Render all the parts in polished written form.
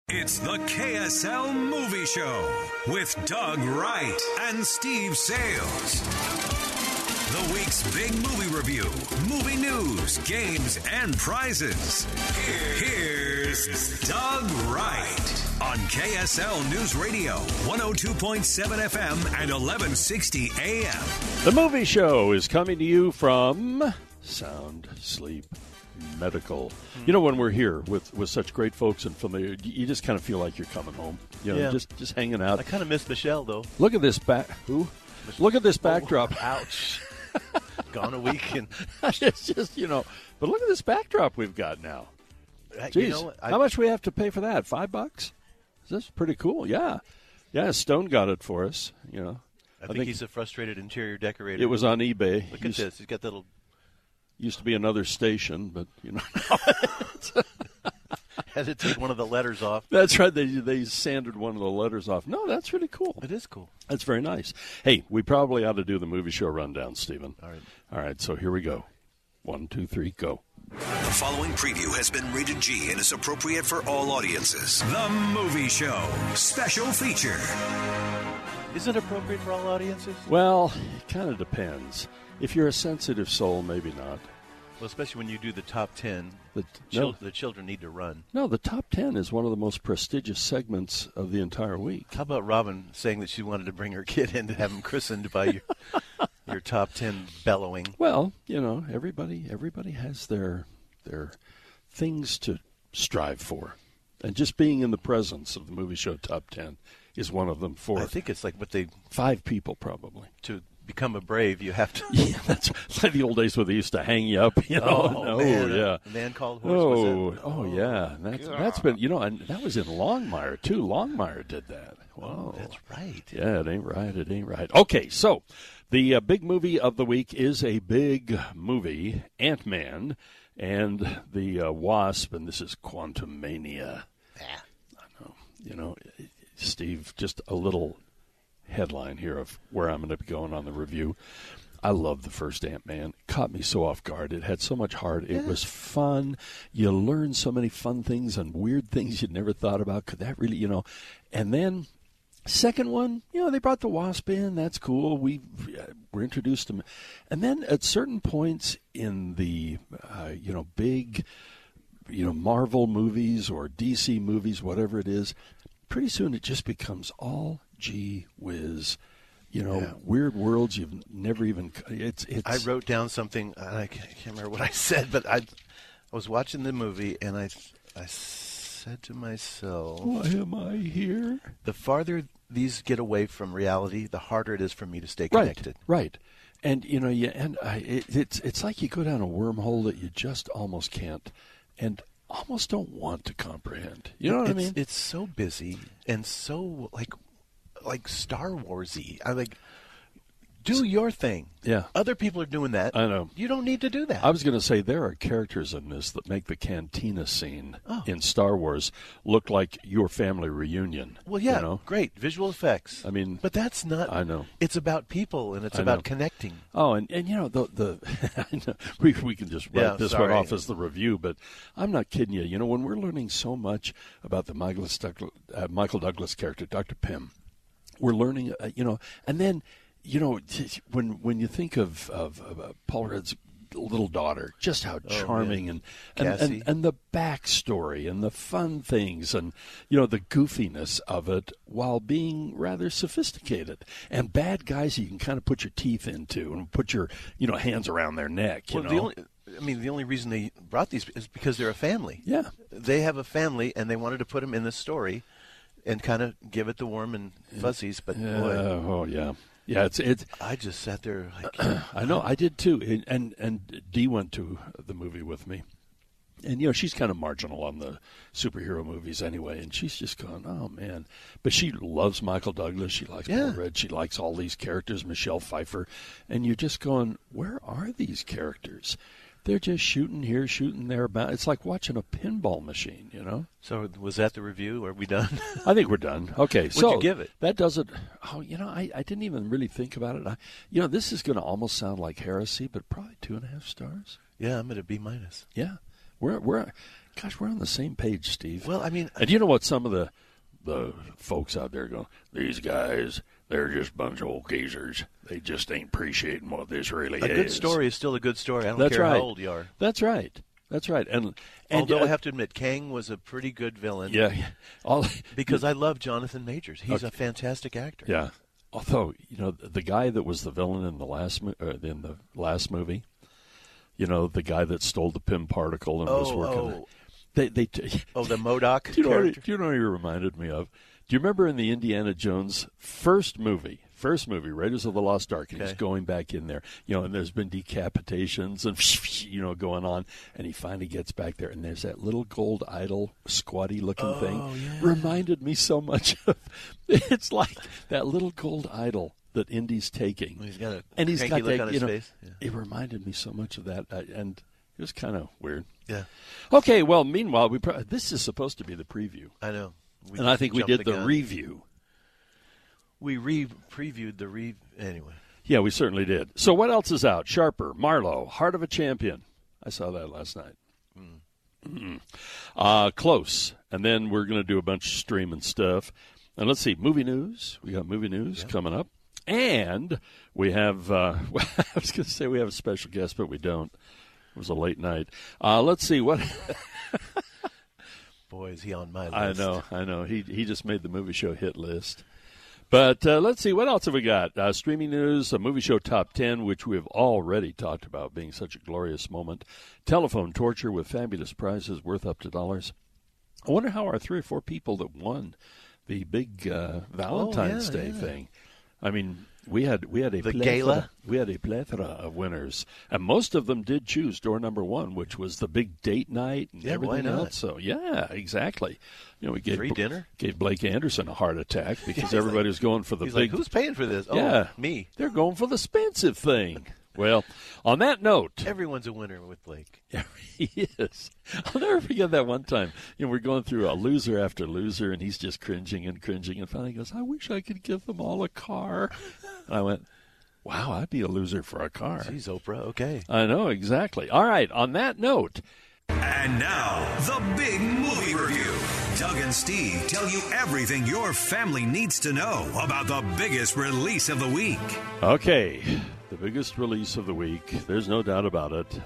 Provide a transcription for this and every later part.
It's the KSL Movie Show with Doug Wright and Steve Sales. The week's big movie review, movie news, games, and prizes. Here's Doug Wright on KSL News Radio, 102.7 FM and 1160 AM. The movie show is coming to you from Sound Sleep Medical. You know, when we're here with such great folks and familiar, you just kind of feel like you're coming home. You know, just hanging out. I kind of miss Michelle, though. Look at this Look at this backdrop. Oh, ouch. Gone a week. And it's just, but look at this backdrop we've got now. Jeez, how much we have to pay for that? $5? That's pretty cool. Yeah. Stone got it for us. I think he's a frustrated interior decorator. It was on eBay. Look at this. He's got that little. Used to be another station, but had to take one of the letters off. That's right. They sanded one of the letters off. No, that's really cool. It is cool. That's very nice. Hey, we probably ought to do the movie show rundown, Stephen. All right. So here we go. 1, 2, 3, go. The following preview has been rated G and is appropriate for all audiences. The Movie Show Special Feature. Is it appropriate for all audiences? Well, it kind of depends. If you're a sensitive soul, maybe not. Well, especially when you do the top 10, the children need to run. No, the top 10 is one of the most prestigious segments of the entire week. How about Robin saying that she wanted to bring her kid in to have him christened by your top 10 bellowing? Well, everybody has their things to strive for. And just being in the presence of the movie show top 10 is one of them for I think it's like what they 5 people probably. To become a brave, you have to. Yeah, that's like the old days where they used to hang you up. Man, yeah. A Man Called Horse. Yeah. That's been, and that was in Longmire too. Longmire did that. Wow, that's right. Yeah, it ain't right. Okay, so the big movie of the week is a big movie, Ant-Man and the Wasp, and this is Quantumania. Yeah. I know. Steve, just a little headline here of where I'm going to be going on the review. I love the first Ant-Man. It caught me so off guard. It had so much heart. It was fun. You learned so many fun things and weird things you'd never thought about. Could that really, And then, second one, they brought the Wasp in. That's cool. We were introduced to them. And then at certain points in the, big, Marvel movies or DC movies, whatever it is, pretty soon it just becomes all gee whiz, weird worlds you've never even. It's. I wrote down something. I can't remember what I said, but I was watching the movie and I said to myself, "Why am I here?" The farther these get away from reality, the harder it is for me to stay connected. Right. And it's like you go down a wormhole that you just almost can't, and almost don't want to comprehend. You know what I mean? It's so busy and so like Star Wars-y. I do your thing. Yeah. Other people are doing that. I know. You don't need to do that. I was going to say there are characters in this that make the cantina scene in Star Wars look like your family reunion. Well, yeah, great. Visual effects. I mean. But that's not. I know. It's about people, and it's about connecting. Oh, and the we can just write this one off as the review, but I'm not kidding you. When we're learning so much about the Michael Douglas character, Dr. Pym, we're learning, and then, when you think of Paul Rudd's little daughter, just how charming and the backstory and the fun things and, the goofiness of it while being rather sophisticated. And bad guys you can kind of put your teeth into and put your, hands around their neck, The only reason they brought these is because they're a family. Yeah. They have a family, and they wanted to put them in the story and kind of give it the warm and fuzzies, but boy. Oh, yeah. Yeah, it's. I just sat there like. I know, I did too. And Dee went to the movie with me. And, she's kind of marginal on the superhero movies anyway. And she's just going, oh, man. But she loves Michael Douglas. She likes Paul Rudd. She likes all these characters, Michelle Pfeiffer. And you're just going, where are these characters? They're just shooting here, shooting there. It's like watching a pinball machine, So was that the review? Are we done? I think we're done. Okay. What'd so you give it? That doesn't. Oh, I didn't even really think about it. This is going to almost sound like heresy, but probably 2.5 stars. Yeah, I'm at a B-. Yeah. We're Gosh, we're on the same page, Steve. Well, I mean, and you know what? Some of the folks out there go, these guys, they're just a bunch of old geezers. They just ain't appreciating what this really is. A good story is still a good story. I don't That's care right. how old you are. That's right. That's right. And although I have to admit, Kang was a pretty good villain. Yeah. Because I love Jonathan Majors. He's a fantastic actor. Yeah. Although, the guy that was the villain in the last movie, the guy that stole the Pym particle and was working. The MODOK do you character? Do you know what he reminded me of? Do you remember in the Indiana Jones first movie, Raiders of the Lost Ark, and he's going back in there, and there's been decapitations and, going on, and he finally gets back there, and there's that little gold idol, squatty-looking thing. Yeah. Reminded me so much of, it's like that little gold idol that Indy's taking. He's got he's got look that, on his face. Yeah. It reminded me so much of that, and it was kind of weird. Yeah. Okay, well, meanwhile, this is supposed to be the preview. I know. And I think we did the review. We previewed the anyway. Yeah, we certainly did. So what else is out? Sharper, Marlowe, Heart of a Champion. I saw that last night. Close. And then we're going to do a bunch of streaming stuff. And let's see, movie news. We got movie news coming up. And we have, I was going to say we have a special guest, but we don't. It was a late night. Let's see what... Boy, is he on my list. I know. He just made the movie show hit list. But let's see, what else have we got? Streaming news, a movie show top 10, which we've already talked about being such a glorious moment. Telephone torture with fabulous prizes worth up to dollars. I wonder how our 3 or 4 people that won the big Valentine's Day thing. I mean, we had a gala. We had a plethora of winners, and most of them did choose door number 1, which was the big date night and everything why not? else. So yeah, exactly. We gave free dinner. Gave Blake Anderson a heart attack because everybody was going for the he's big. Like, who's paying for this? Yeah, me. They're going for the expensive thing. Well, on that note, everyone's a winner with Blake. Yeah, he is. I'll never forget that one time. We're going through a loser after loser, and he's just cringing, and finally he goes, "I wish I could give them all a car." And I went, "Wow, I'd be a loser for a car." Geez, Oprah, okay. I know, exactly. All right, on that note. And now, the big movie review. Doug and Steve tell you everything your family needs to know about the biggest release of the week. Okay, the biggest release of the week. There's no doubt about it.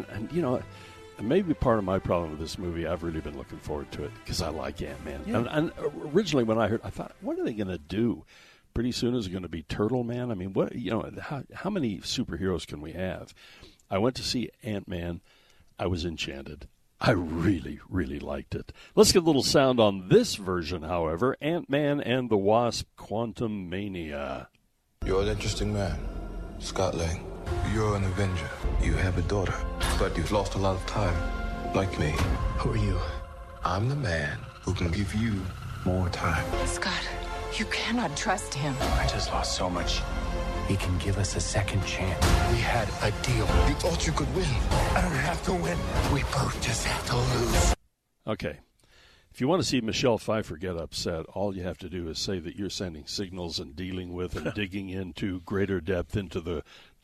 Maybe part of my problem with this movie, I've really been looking forward to it because I like Ant-Man. Yeah. And originally when I heard, I thought, what are they going to do? Pretty soon is it going to be Turtle Man? I mean, what? How many superheroes can we have? I went to see Ant-Man. I was enchanted. I really, really liked it. Let's get a little sound on this version, however. Ant-Man and the Wasp: Quantumania. You're an interesting man, Scott Lang. You're an Avenger. You have a daughter, but you've lost a lot of time, like me. Who are you? I'm the man who can give you more time. Scott, you cannot trust him. I just lost so much. He can give us a second chance. We had a deal. You thought you could win. I don't have to win. We both just have to lose. Okay. If you want to see Michelle Pfeiffer get upset, all you have to do is say that you're sending signals and dealing with and digging into greater depth into the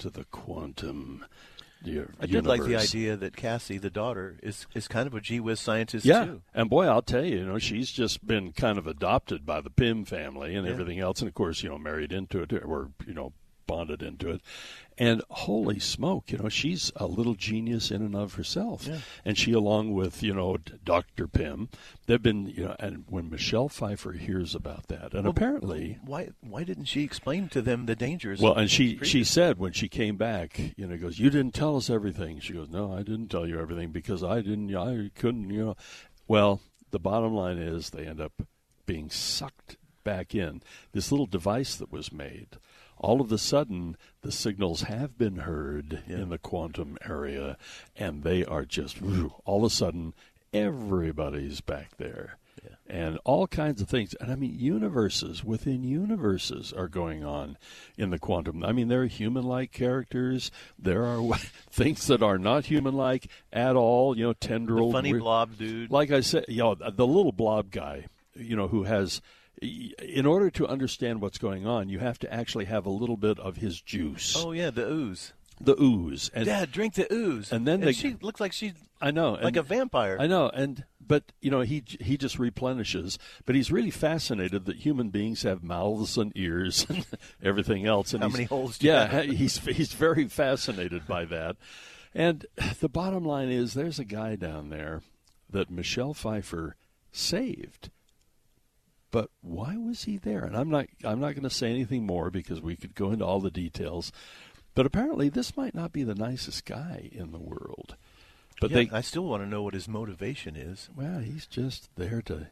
quantum universe. I did like the idea that Cassie, the daughter, is kind of a gee whiz scientist yeah. too. And boy, I'll tell you, she's just been kind of adopted by the Pym family and everything else, and of course, married into it or bonded into it. And holy smoke, she's a little genius in and of herself. Yeah. And she, along with, Dr. Pym, they've been, and when Michelle Pfeiffer hears about that, and apparently... Why didn't she explain to them the dangers? Well, and she said when she came back, goes, "You didn't tell us everything." She goes, "No, I didn't tell you everything because I couldn't, Well, the bottom line is they end up being sucked back in. This little device that was made, all of a sudden, the signals have been heard in the quantum area, and they are just, all of a sudden, everybody's back there. Yeah. And all kinds of things. And, I mean, universes within universes are going on in the quantum. I mean, there are human-like characters. There are things that are not human-like at all, tendril. The funny blob dude. Like I said, the little blob guy, who has... In order to understand what's going on, you have to actually have a little bit of his juice. Oh, yeah, the ooze. The ooze. And, Dad, drink the ooze. And then she looks like she's I know, like a vampire. I know, but he just replenishes. But he's really fascinated that human beings have mouths and ears and everything else. And How many holes do you have? he's very fascinated by that. And the bottom line is, there's a guy down there that Michelle Pfeiffer saved. But why was he there? And I'm not going to say anything more because we could go into all the details. But apparently, this might not be the nicest guy in the world. But I still want to know what his motivation is. Well, he's just there to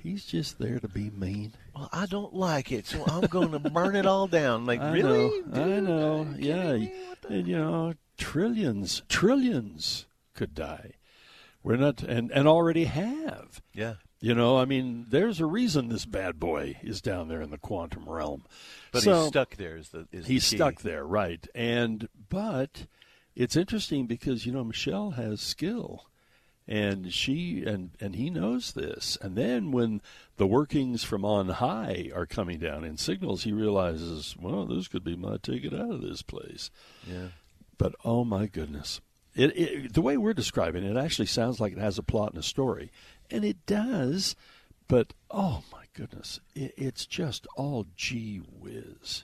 be mean. Well, I don't like it, so I'm going to burn it all down. Like, I really? know, I know. Yeah, and trillions could die. We're not, and already have. Yeah. There's a reason this bad boy is down there in the quantum realm. But he's stuck there. He's stuck there, right? But it's interesting because Michelle has skill, and she and he knows this. And then when the workings from on high are coming down in signals, he realizes, well, this could be my ticket out of this place. Yeah. But oh my goodness, the way we're describing it actually sounds like it has a plot and a story. And it does, but oh my goodness, it's just all gee whiz.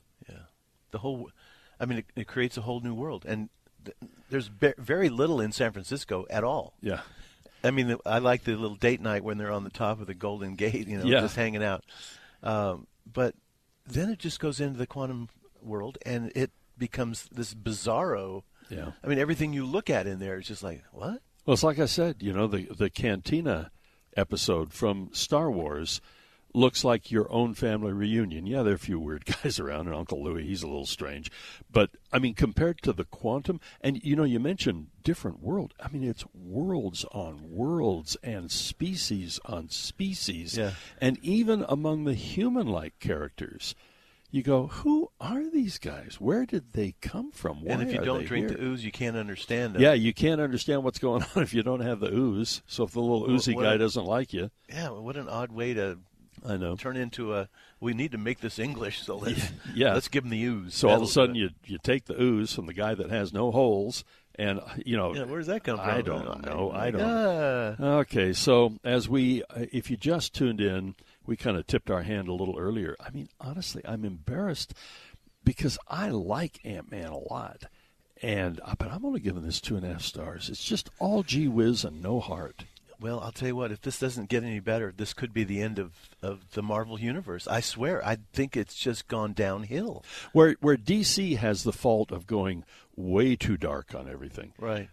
Yeah, it creates a whole new world, and there's very little in San Francisco at all. Yeah, I like the little date night when they're on the top of the Golden Gate, just hanging out. But then it just goes into the quantum world, and it becomes this bizarro. Yeah, everything you look at in there is just like, what? Well, it's like I said, the Cantina episode from Star Wars looks like your own family reunion. Yeah, there are a few weird guys around, and Uncle Louie, he's a little strange. But, compared to the quantum, and, you mentioned different world. It's worlds on worlds and species on species. Yeah. And even among the human-like characters, you go, who are these guys? Where did they come from? Why and if you don't drink here? the ooze, you can't understand them. Yeah, you can't understand what's going on if you don't have the ooze. So if the little oozy guy doesn't like you. Yeah, what an odd way to turn into we need to make this English, so let's give him the ooze. So all of a sudden you take the ooze from the guy that has no holes, and, where does that come from? I don't know. I don't. Okay, so if you just tuned in, we kind of tipped our hand a little earlier. Honestly, I'm embarrassed because I like Ant-Man a lot, but I'm only giving this 2.5 stars. It's just all gee whiz and no heart. Well, I'll tell you what, if this doesn't get any better, this could be the end of the Marvel Universe. I swear, I think it's just gone downhill. Where DC has the fault of going way too dark on everything. Right.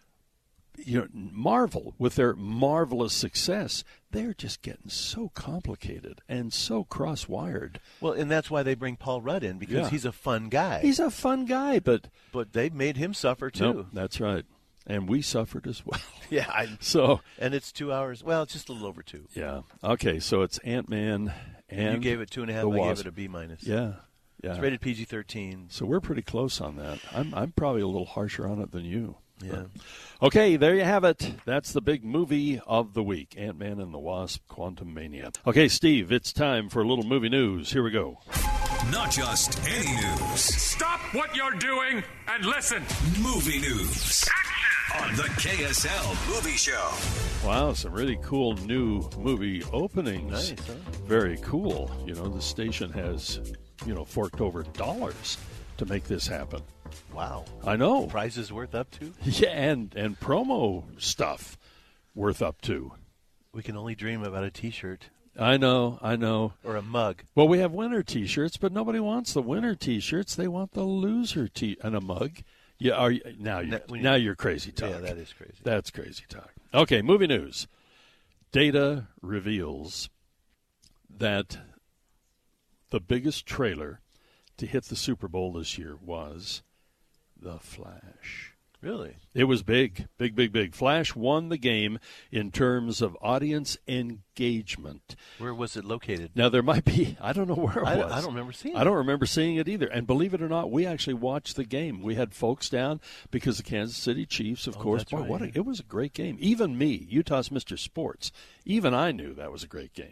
Marvel, with their marvelous success, they're just getting so complicated and so cross-wired. Well, and that's why they bring Paul Rudd in, because he's a fun guy. He's a fun guy, but they made him suffer too. Nope, that's right. And we suffered as well. Yeah. And it's 2 hours. Well, it's just a little over 2. Yeah. Okay, so it's Ant-Man and you gave it 2.5. I gave it a B-. Yeah. It's rated PG-13. So we're pretty close on that. I'm probably a little harsher on it than you. Yeah. Okay, there you have it. That's the big movie of the week, Ant-Man and the Wasp: Quantumania. Okay, Steve, it's time for a little movie news. Here we go. Not just any news. Stop what you're doing and listen. Movie news. Action! On the KSL Movie Show. Wow, some really cool new movie openings. Nice, huh? Very cool. The station has, forked over dollars to make this happen. Wow. I know. Prizes worth up to? Yeah, and promo stuff worth up to. We can only dream about a T-shirt. I know. Or a mug. Well, we have winner T-shirts, but nobody wants the winner T-shirts. They want the loser and a mug. Yeah, now you're crazy talk. Yeah, that is crazy. That's crazy talk. Okay, movie news. Data reveals that the biggest trailer to hit the Super Bowl this year was The Flash. Really? It was big. Flash won the game in terms of audience engagement. Where was it located? Now, there might be, I don't know where it was. I don't remember seeing it. I don't remember seeing it either. And believe it or not, we actually watched the game. We had folks down because the Kansas City Chiefs, of course. Boy, right. it was a great game. Even me, Utah's Mr. Sports, even I knew that was a great game.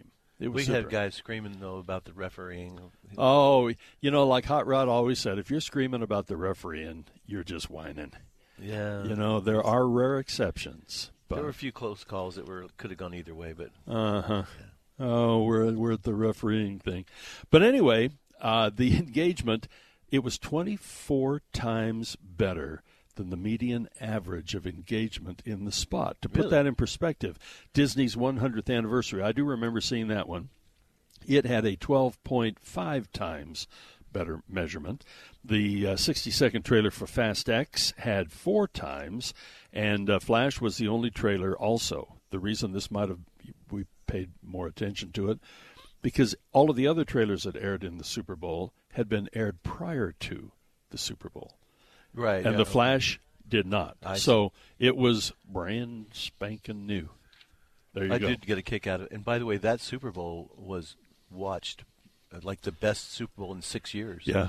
It was we super. had guys screaming, though, about the refereeing. Oh, like Hot Rod always said, if you're screaming about the refereeing, you're just whining. Yeah. There are rare exceptions. But There were a few close calls that could have gone either way, but yeah. Oh, we're at the refereeing thing. But anyway, the engagement, it was 24 times better than the median average of engagement in the spot. To put that in perspective, Disney's 100th anniversary, I do remember seeing that one. It had a 12.5 times better measurement. The 60-second trailer for Fast X had 4 times, and Flash was the only trailer also. The reason we paid more attention to it, because all of the other trailers that aired in the Super Bowl had been aired prior to the Super Bowl. Right. And yeah. the Flash did not. So it was brand spanking new. There you go. I did get a kick out of it. And by the way, that Super Bowl was watched like the best Super Bowl in 6 years. Yeah.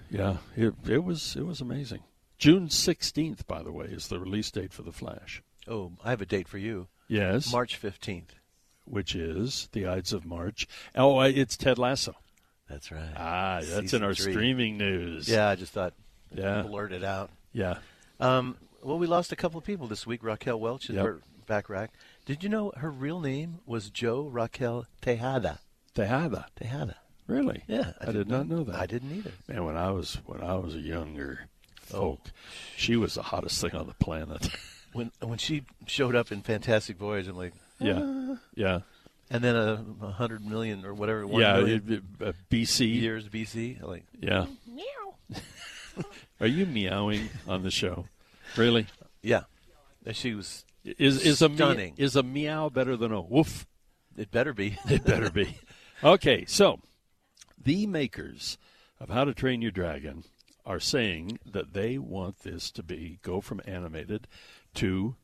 It was amazing. June 16th, by the way, is the release date for The Flash. Oh, I have a date for you. Yes. March 15th. Which is the Ides of March. Oh, it's Ted Lasso. That's right. That's Season in our 3. streaming news. Yeah, I just thought Yeah. blurt it out. Yeah. Well, we lost a couple of people this week. Raquel Welch is her back rack. Did you know her real name was Jo Raquel Tejada? Tejada. Really? Yeah. I did not know that. I didn't either. Man, when I was a younger folk, she was the hottest thing on the planet. When she showed up in Fantastic Voyage, I'm like, Yeah. And then 100 million or whatever. 1 million BC years BC. I'm like, yeah. Meow. Are you meowing on the show? Really? Yeah. She was is stunning. Is a meow better than a woof? It better be. It better be. Okay, so the makers of How to Train Your Dragon are saying that they want this to go from animated to,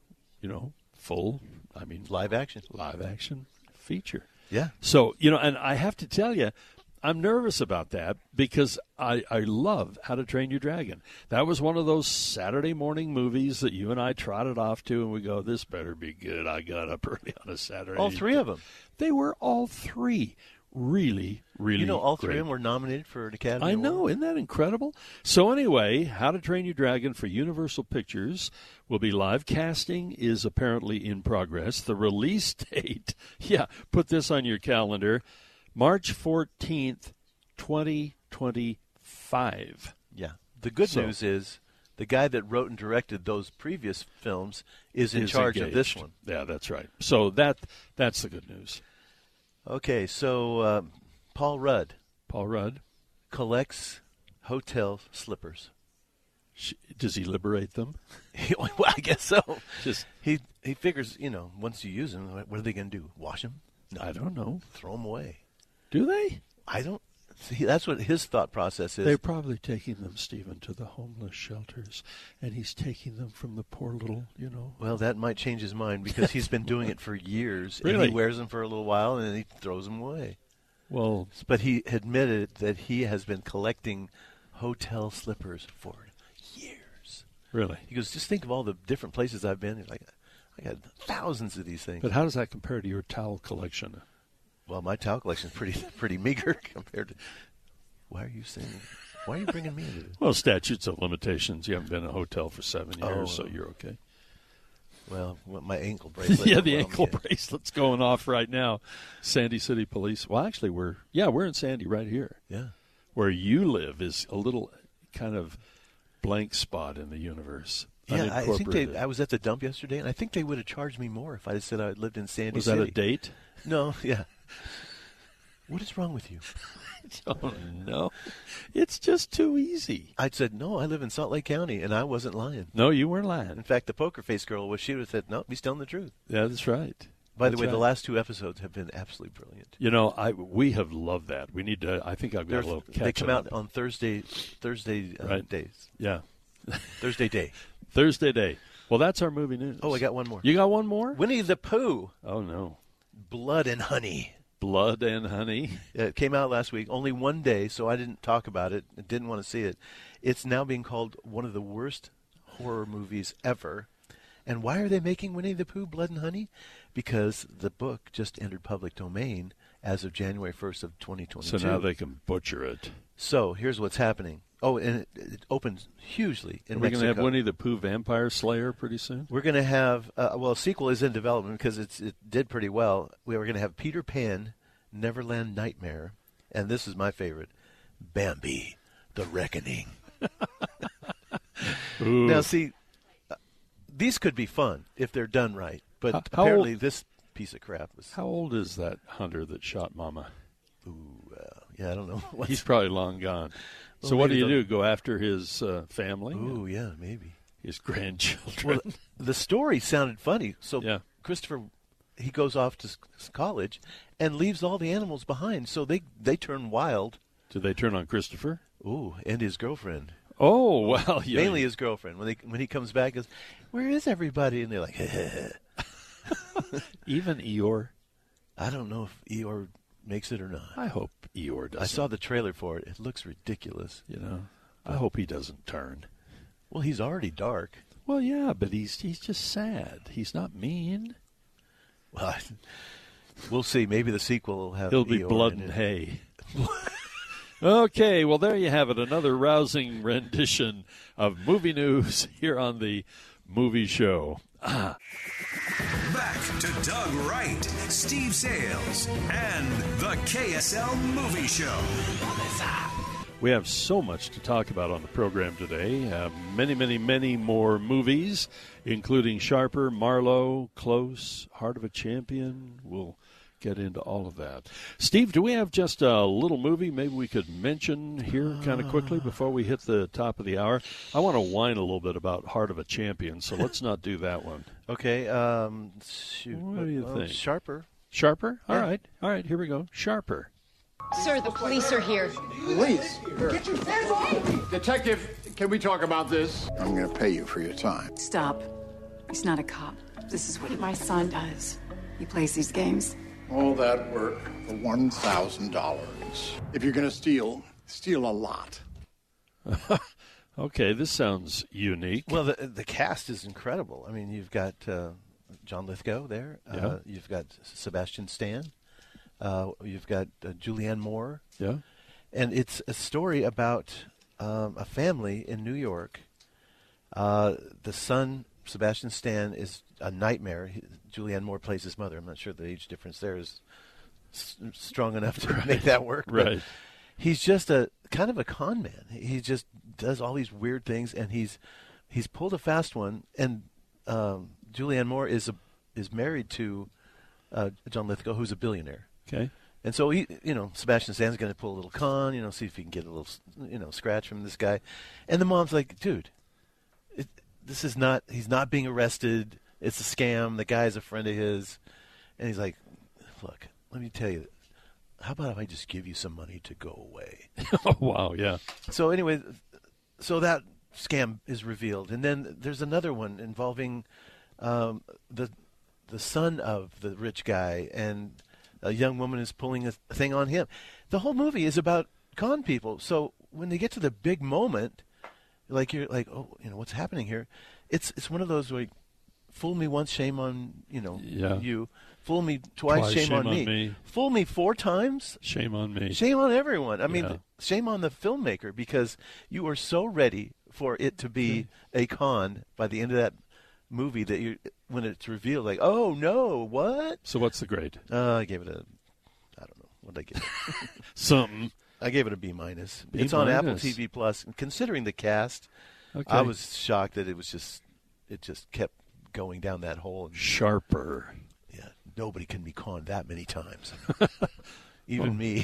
full, live action feature. Yeah. So, and I have to tell you, I'm nervous about that because I love How to Train Your Dragon. That was one of those Saturday morning movies that you and I trotted off to, and we go, this better be good. I got up early on a Saturday. All 3 of them. They were all 3 really, really all 3 great. of them were nominated for an Academy I Award. know. Isn't that incredible? So anyway, How to Train Your Dragon for Universal Pictures will be live. Casting is apparently in progress. The release date, put this on your calendar, March 14th, 2025. Yeah. The good news is the guy that wrote and directed those previous films is in charge of this one. Yeah, that's right. So that's the good news. Okay, so Paul Rudd collects hotel slippers. Does he liberate them? Well, I guess so. Just he figures, once you use them, what are they going to do? Wash them? No. I don't know. Throw them away. Do they? I don't. See, that's what his thought process is. They're probably taking them, Stephen, to the homeless shelters, and he's taking them from the poor little, Well, that might change his mind because he's been doing it for years. Really? And he wears them for a little while, and then he throws them away. Well, but he admitted that he has been collecting hotel slippers for years. Really? He goes, just think of all the different places I've been. He's like, I got thousands of these things. But how does that compare to your towel collection? Well, my towel collection is pretty meager compared to. Why are you bringing me into this? Well, statutes of limitations. You haven't been in a hotel for 7 years, so you're okay. Well, my ankle bracelet. Yeah, the ankle bracelet's going off right now. Sandy City Police. Well, actually, we're in Sandy right here. Yeah. Where you live is a little kind of blank spot in the universe. Yeah, I think I was at the dump yesterday, and I think they would have charged me more if I had said I lived in Sandy City. Was that a date? No, yeah. What is wrong with you? I don't know. It's just too easy. I said, no, I live in Salt Lake County, and I wasn't lying. No, you weren't lying. In fact, the poker face girl, she would have said, no, he's telling the truth. Yeah, that's right. By the way, the last 2 episodes have been absolutely brilliant. We have loved that. We need to. I think I've got a little catch up. They come out on Thursday right. days. Yeah. Thursday day. Thursday day. Well, that's our movie news. Oh, I got one more. You got one more? Winnie the Pooh. Oh, no. Blood and Honey. Blood and Honey. It came out last week. Only one day, so I didn't talk about it. I didn't want to see it. It's now being called one of the worst horror movies ever. And why are they making Winnie the Pooh Blood and Honey? Because the book just entered public domain, as of January 1st of 2022. So now they can butcher it. So here's what's happening. Oh, and it opens hugely in Mexico. We're going to have Winnie the Pooh Vampire Slayer pretty soon? We're going to have, a sequel is in development because it did pretty well. We were going to have Peter Pan, Neverland Nightmare, and this is my favorite, Bambi, The Reckoning. Now, see, these could be fun if they're done right, but apparently this piece of crap was... How old is that hunter that shot Mama? I don't know. He's probably long gone. Well, so what do you do? Go after his family? Ooh, yeah, maybe. His grandchildren. Well, the story sounded funny. So Christopher, he goes off to college and leaves all the animals behind. So they turn wild. Do they turn on Christopher? Ooh, and his girlfriend. Oh, well, yeah. Mainly his girlfriend. When he comes back, he goes, "Where is everybody?" And they're like, Even Eeyore? I don't know if Eeyore makes it or not. I hope Eeyore doesn't. I saw the trailer for it. It looks ridiculous. I hope he doesn't turn. Well, he's already dark. Well, yeah, but he's just sad. He's not mean. Well, we'll see. Maybe the sequel will have He'll be Eeyore blood and hay. Okay, well, there you have it. Another rousing rendition of movie news here on the Movie Show. Back to Doug Wright, Steve Sales, and the KSL Movie Show. We have so much to talk about on the program today. Many, many, many more movies, including Sharper, Marlowe, Close, Heart of a Champion. We'll get into all of that. Steve, do we have just a little movie maybe we could mention here kind of quickly before we hit the top of the hour? I want to whine a little bit about Heart of a Champion, so let's not do that one. Okay. Shoot. What do you think? Sharper. Sharper? All Yeah. right, here we go. Sharper. Sir, the police are here. Police? Detective, can we talk about this? I'm going to pay you for your time. Stop. He's not a cop. This is what my son does. He plays these games. All that work for $1,000. If you're going to steal a lot. Okay, this sounds unique. Well, the cast is incredible. I mean, you've got John Lithgow there. Yeah. You've got Sebastian Stan. You've got Julianne Moore. Yeah. And it's a story about a family in New York. The son, Sebastian Stan, is a nightmare. Julianne Moore plays his mother. I'm not sure the age difference there is strong enough to make that work. Right. He's just a kind of a con man. He just does all these weird things, and he's pulled a fast one. And Julianne Moore is married to John Lithgow, who's a billionaire. Okay. And so Sebastian Stan's going to pull a little con, see if he can get a little, scratch from this guy. And the mom's like, dude, this is not. He's not being arrested. It's a scam. The guy's a friend of his. And he's like, look, let me tell you, how about if I just give you some money to go away? Oh, wow, yeah. So anyway, so that scam is revealed. And then there's another one involving the son of the rich guy, and a young woman is pulling a thing on him. The whole movie is about con people. So when they get to the big moment, you're like, oh, what's happening here? It's one of those where, fool me once, shame on you. Fool me twice, shame on me. Fool me 4 times, shame on me. Shame on everyone. I mean, shame on the filmmaker, because you are so ready for it to be a con by the end of that movie that when it's revealed, like, oh no, what? So what's the grade? I gave it I don't know. What did I give it? Something. I gave it a B-. It's on Apple TV Plus. And considering the cast, I was shocked that it just kept going down that hole. Sharper. Yeah, nobody can be conned that many times. Even me.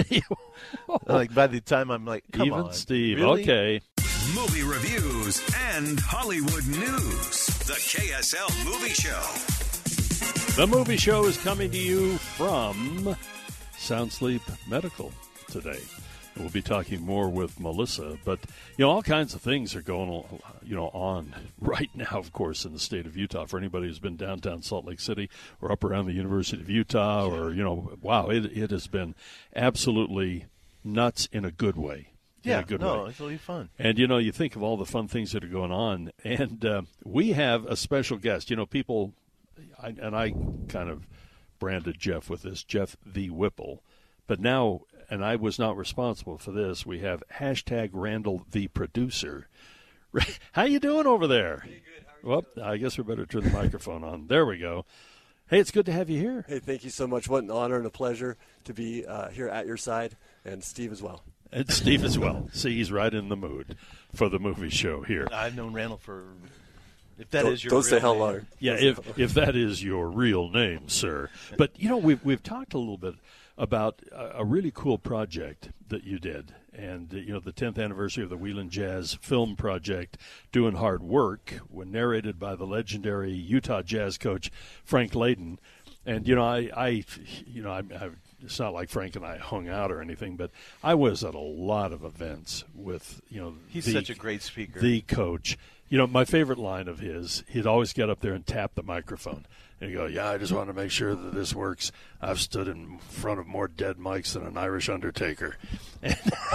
Like, by the time I'm like, come on. Even Steve. Really? Okay. Movie reviews and Hollywood news. The KSL Movie Show. The Movie Show is coming to you from Sound Sleep Medical today. We'll be talking more with Melissa, but all kinds of things are going on right now, of course, in the state of Utah. For anybody who's been downtown Salt Lake City or up around the University of Utah, or wow, it has been absolutely nuts in a good way. Yeah, it's really fun. And you think of all the fun things that are going on, and we have a special guest. People, I kind of branded Jeff with this, Jeff the Whipple. But now, and I was not responsible for this, we have hashtag Randall the Producer. How you doing over there? Hey, good. How are you? Well, I guess we better turn the microphone on. There we go. Hey, it's good to have you here. Hey, thank you so much. What an honor and a pleasure to be here at your side, and Steve as well. And Steve as well. See, he's right in the mood for the movie show here. I've known Randall for, if that is your don't real say how name. long. Yeah, if that is your real name, sir. But, you know, we've talked a little bit about a really cool project that you did. And, you know, the 10th anniversary of the Wheelin' Jazz Film Project, Doing Hard Work, when narrated by the legendary Utah Jazz coach Frank Layden. And, you know, it's not like Frank and I hung out or anything, but I was at a lot of events with, you know, he's such a great speaker. The coach. You know, my favorite line of his, he'd always get up there and tap the microphone. And he'd go, yeah, I just want to make sure that this works. I've stood in front of more dead mics than an Irish undertaker. And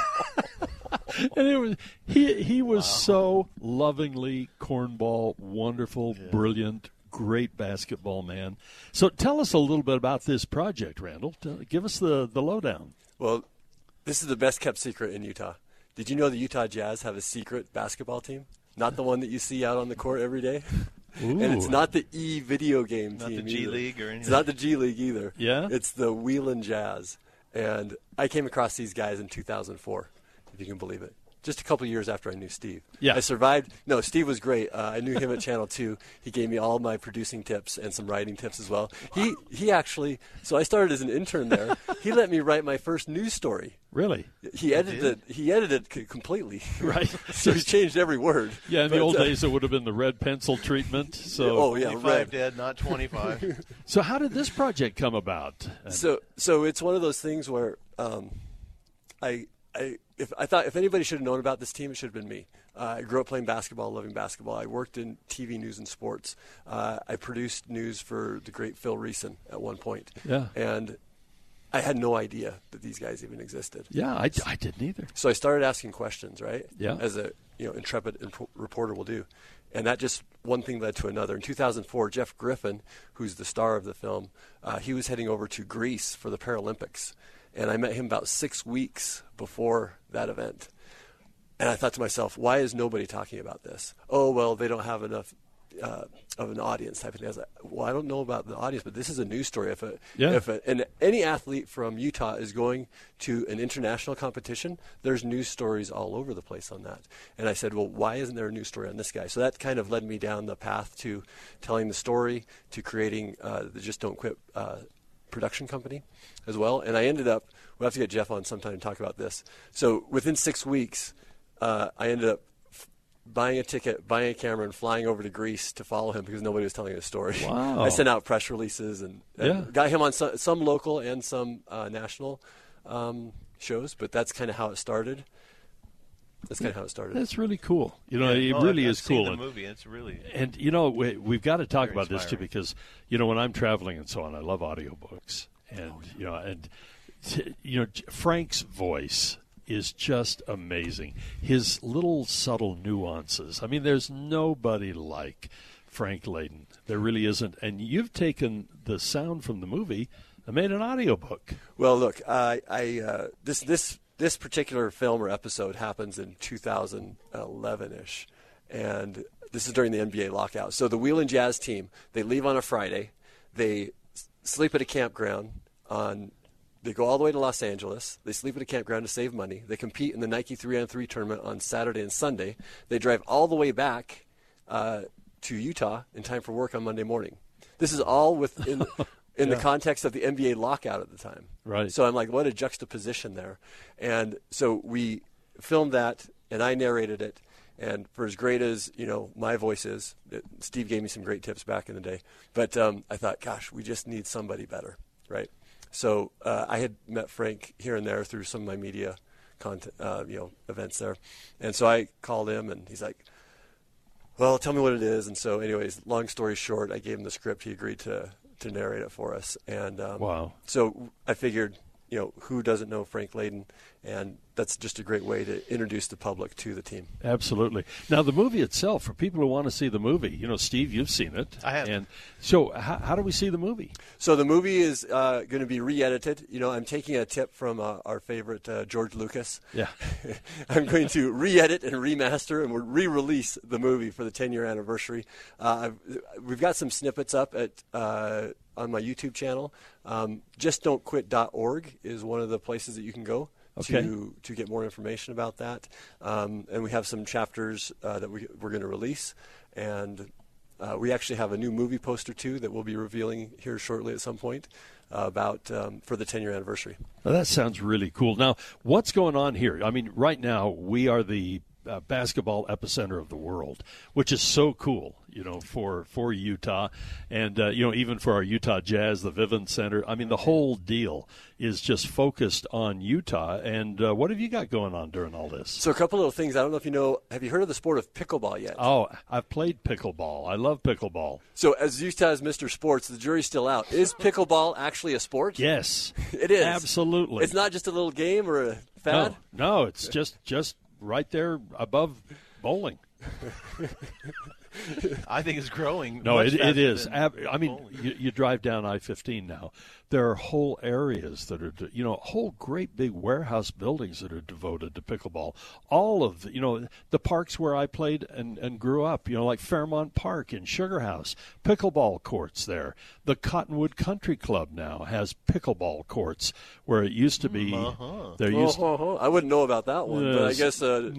it was he was so lovingly cornball, wonderful, brilliant, great basketball man. So tell us a little bit about this project, Randall. Give us the lowdown. Well, this is the best kept secret in Utah. Did you know the Utah Jazz have a secret basketball team? Not the one that you see out on the court every day. Ooh. And it's not the video game not team the G either. League or anything. It's not the G League either. Yeah? It's the Wheelin' Jazz. And I came across these guys in 2004, if you can believe it. Just a couple years after I knew Steve. Yeah. I survived. No, Steve was great. I knew him at Channel 2. He gave me all my producing tips and some writing tips as well. He actually, so I started as an intern there. He let me write my first news story. Really? He edited it completely. Right. So he changed every word. Yeah, in the old days it would have been the red pencil treatment. So oh yeah, 25 red. dead, not 25. So how did this project come about? So it's one of those things where I thought if anybody should have known about this team, it should have been me. I grew up playing basketball, loving basketball. I worked in TV news and sports. I produced news for the great Phil Reason at one point. Yeah. And I had no idea that these guys even existed. Yeah, I didn't either. So I started asking questions, right? Yeah. As a intrepid reporter will do. And that just one thing led to another. In 2004, Jeff Griffin, who's the star of the film, he was heading over to Greece for the Paralympics. And I met him about 6 weeks before that event. And I thought to myself, why is nobody talking about this? Oh, well, they don't have enough of an audience type of thing. I was like, well, I don't know about the audience, but this is a news story. And any athlete from Utah is going to an international competition, there's news stories all over the place on that. And I said, well, why isn't there a news story on this guy? So that kind of led me down the path to telling the story, to creating the Just Don't Quit production company as well. And I ended up, we'll have to get Jeff on sometime to talk about this. So within 6 weeks, I ended up buying a ticket, buying a camera, and flying over to Greece to follow him because nobody was telling his story. Wow. I sent out press releases and got him on some local and some national shows, but that's kind of how it started. That's really cool. You know, I've really is seen cool. The movie, it's really. And you know, we've got to talk about this too, inspiring. because you know, when I'm traveling and so on, I love audiobooks, and Frank's voice is just amazing. His little subtle nuances. I mean, there's nobody like Frank Layden. There really isn't. And you've taken the sound from the movie and made an audiobook. Well, look, this particular film or episode happens in 2011-ish, and this is during the NBA lockout. So the Wheelin' Jazz team, they leave on a Friday. They sleep at a campground They go all the way to Los Angeles. They sleep at a campground to save money. They compete in the Nike 3-on-3 tournament on Saturday and Sunday. They drive all the way back to Utah in time for work on Monday morning. This is all within in the context of the NBA lockout at the time. Right. So I'm like, what a juxtaposition there. And so we filmed that, and I narrated it. And for as great as, my voice is, Steve gave me some great tips back in the day. But I thought, gosh, we just need somebody better, right? So I had met Frank here and there through some of my media content, events there. And so I called him, and he's like, well, tell me what it is. And so anyways, long story short, I gave him the script. He agreed to narrate it for us. And wow. So I figured, who doesn't know Frank Layden? And that's just a great way to introduce the public to the team. Absolutely. Now, the movie itself, for people who want to see the movie, Steve, you've seen it. I have. And so how do we see the movie? So the movie is going to be re-edited. I'm taking a tip from our favorite George Lucas. Yeah. I'm going to re-edit and remaster and re-release the movie for the 10-year anniversary. We've got some snippets up on my YouTube channel. JustDon'tQuit.org is one of the places that you can go to get more information about that. And we have some chapters that we're going to release. And we actually have a new movie poster, too, that we'll be revealing here shortly at some point about for the 10-year anniversary. Well, that sounds really cool. Now, what's going on here? I mean, right now we are the basketball epicenter of the world, which is so cool, for Utah, and even for our Utah Jazz, the Vivint Center. I mean, the whole deal is just focused on Utah. And what have you got going on during all this? So a couple little things. I don't know if you know. Have you heard of the sport of pickleball yet? Oh, I've played pickleball. I love pickleball. So as Utah's Mr. Sports, the jury's still out. Is pickleball actually a sport? Yes, it is. Absolutely. It's not just a little game or a fad. No, it's just right there above bowling. I think it's growing. No, it is. I mean, you drive down I-15 now. There are whole areas that are, whole great big warehouse buildings that are devoted to pickleball. All of the parks where I played and grew up, like Fairmont Park in Sugar House, pickleball courts there. The Cottonwood Country Club now has pickleball courts where it used to be. I wouldn't know about that one, but I guess.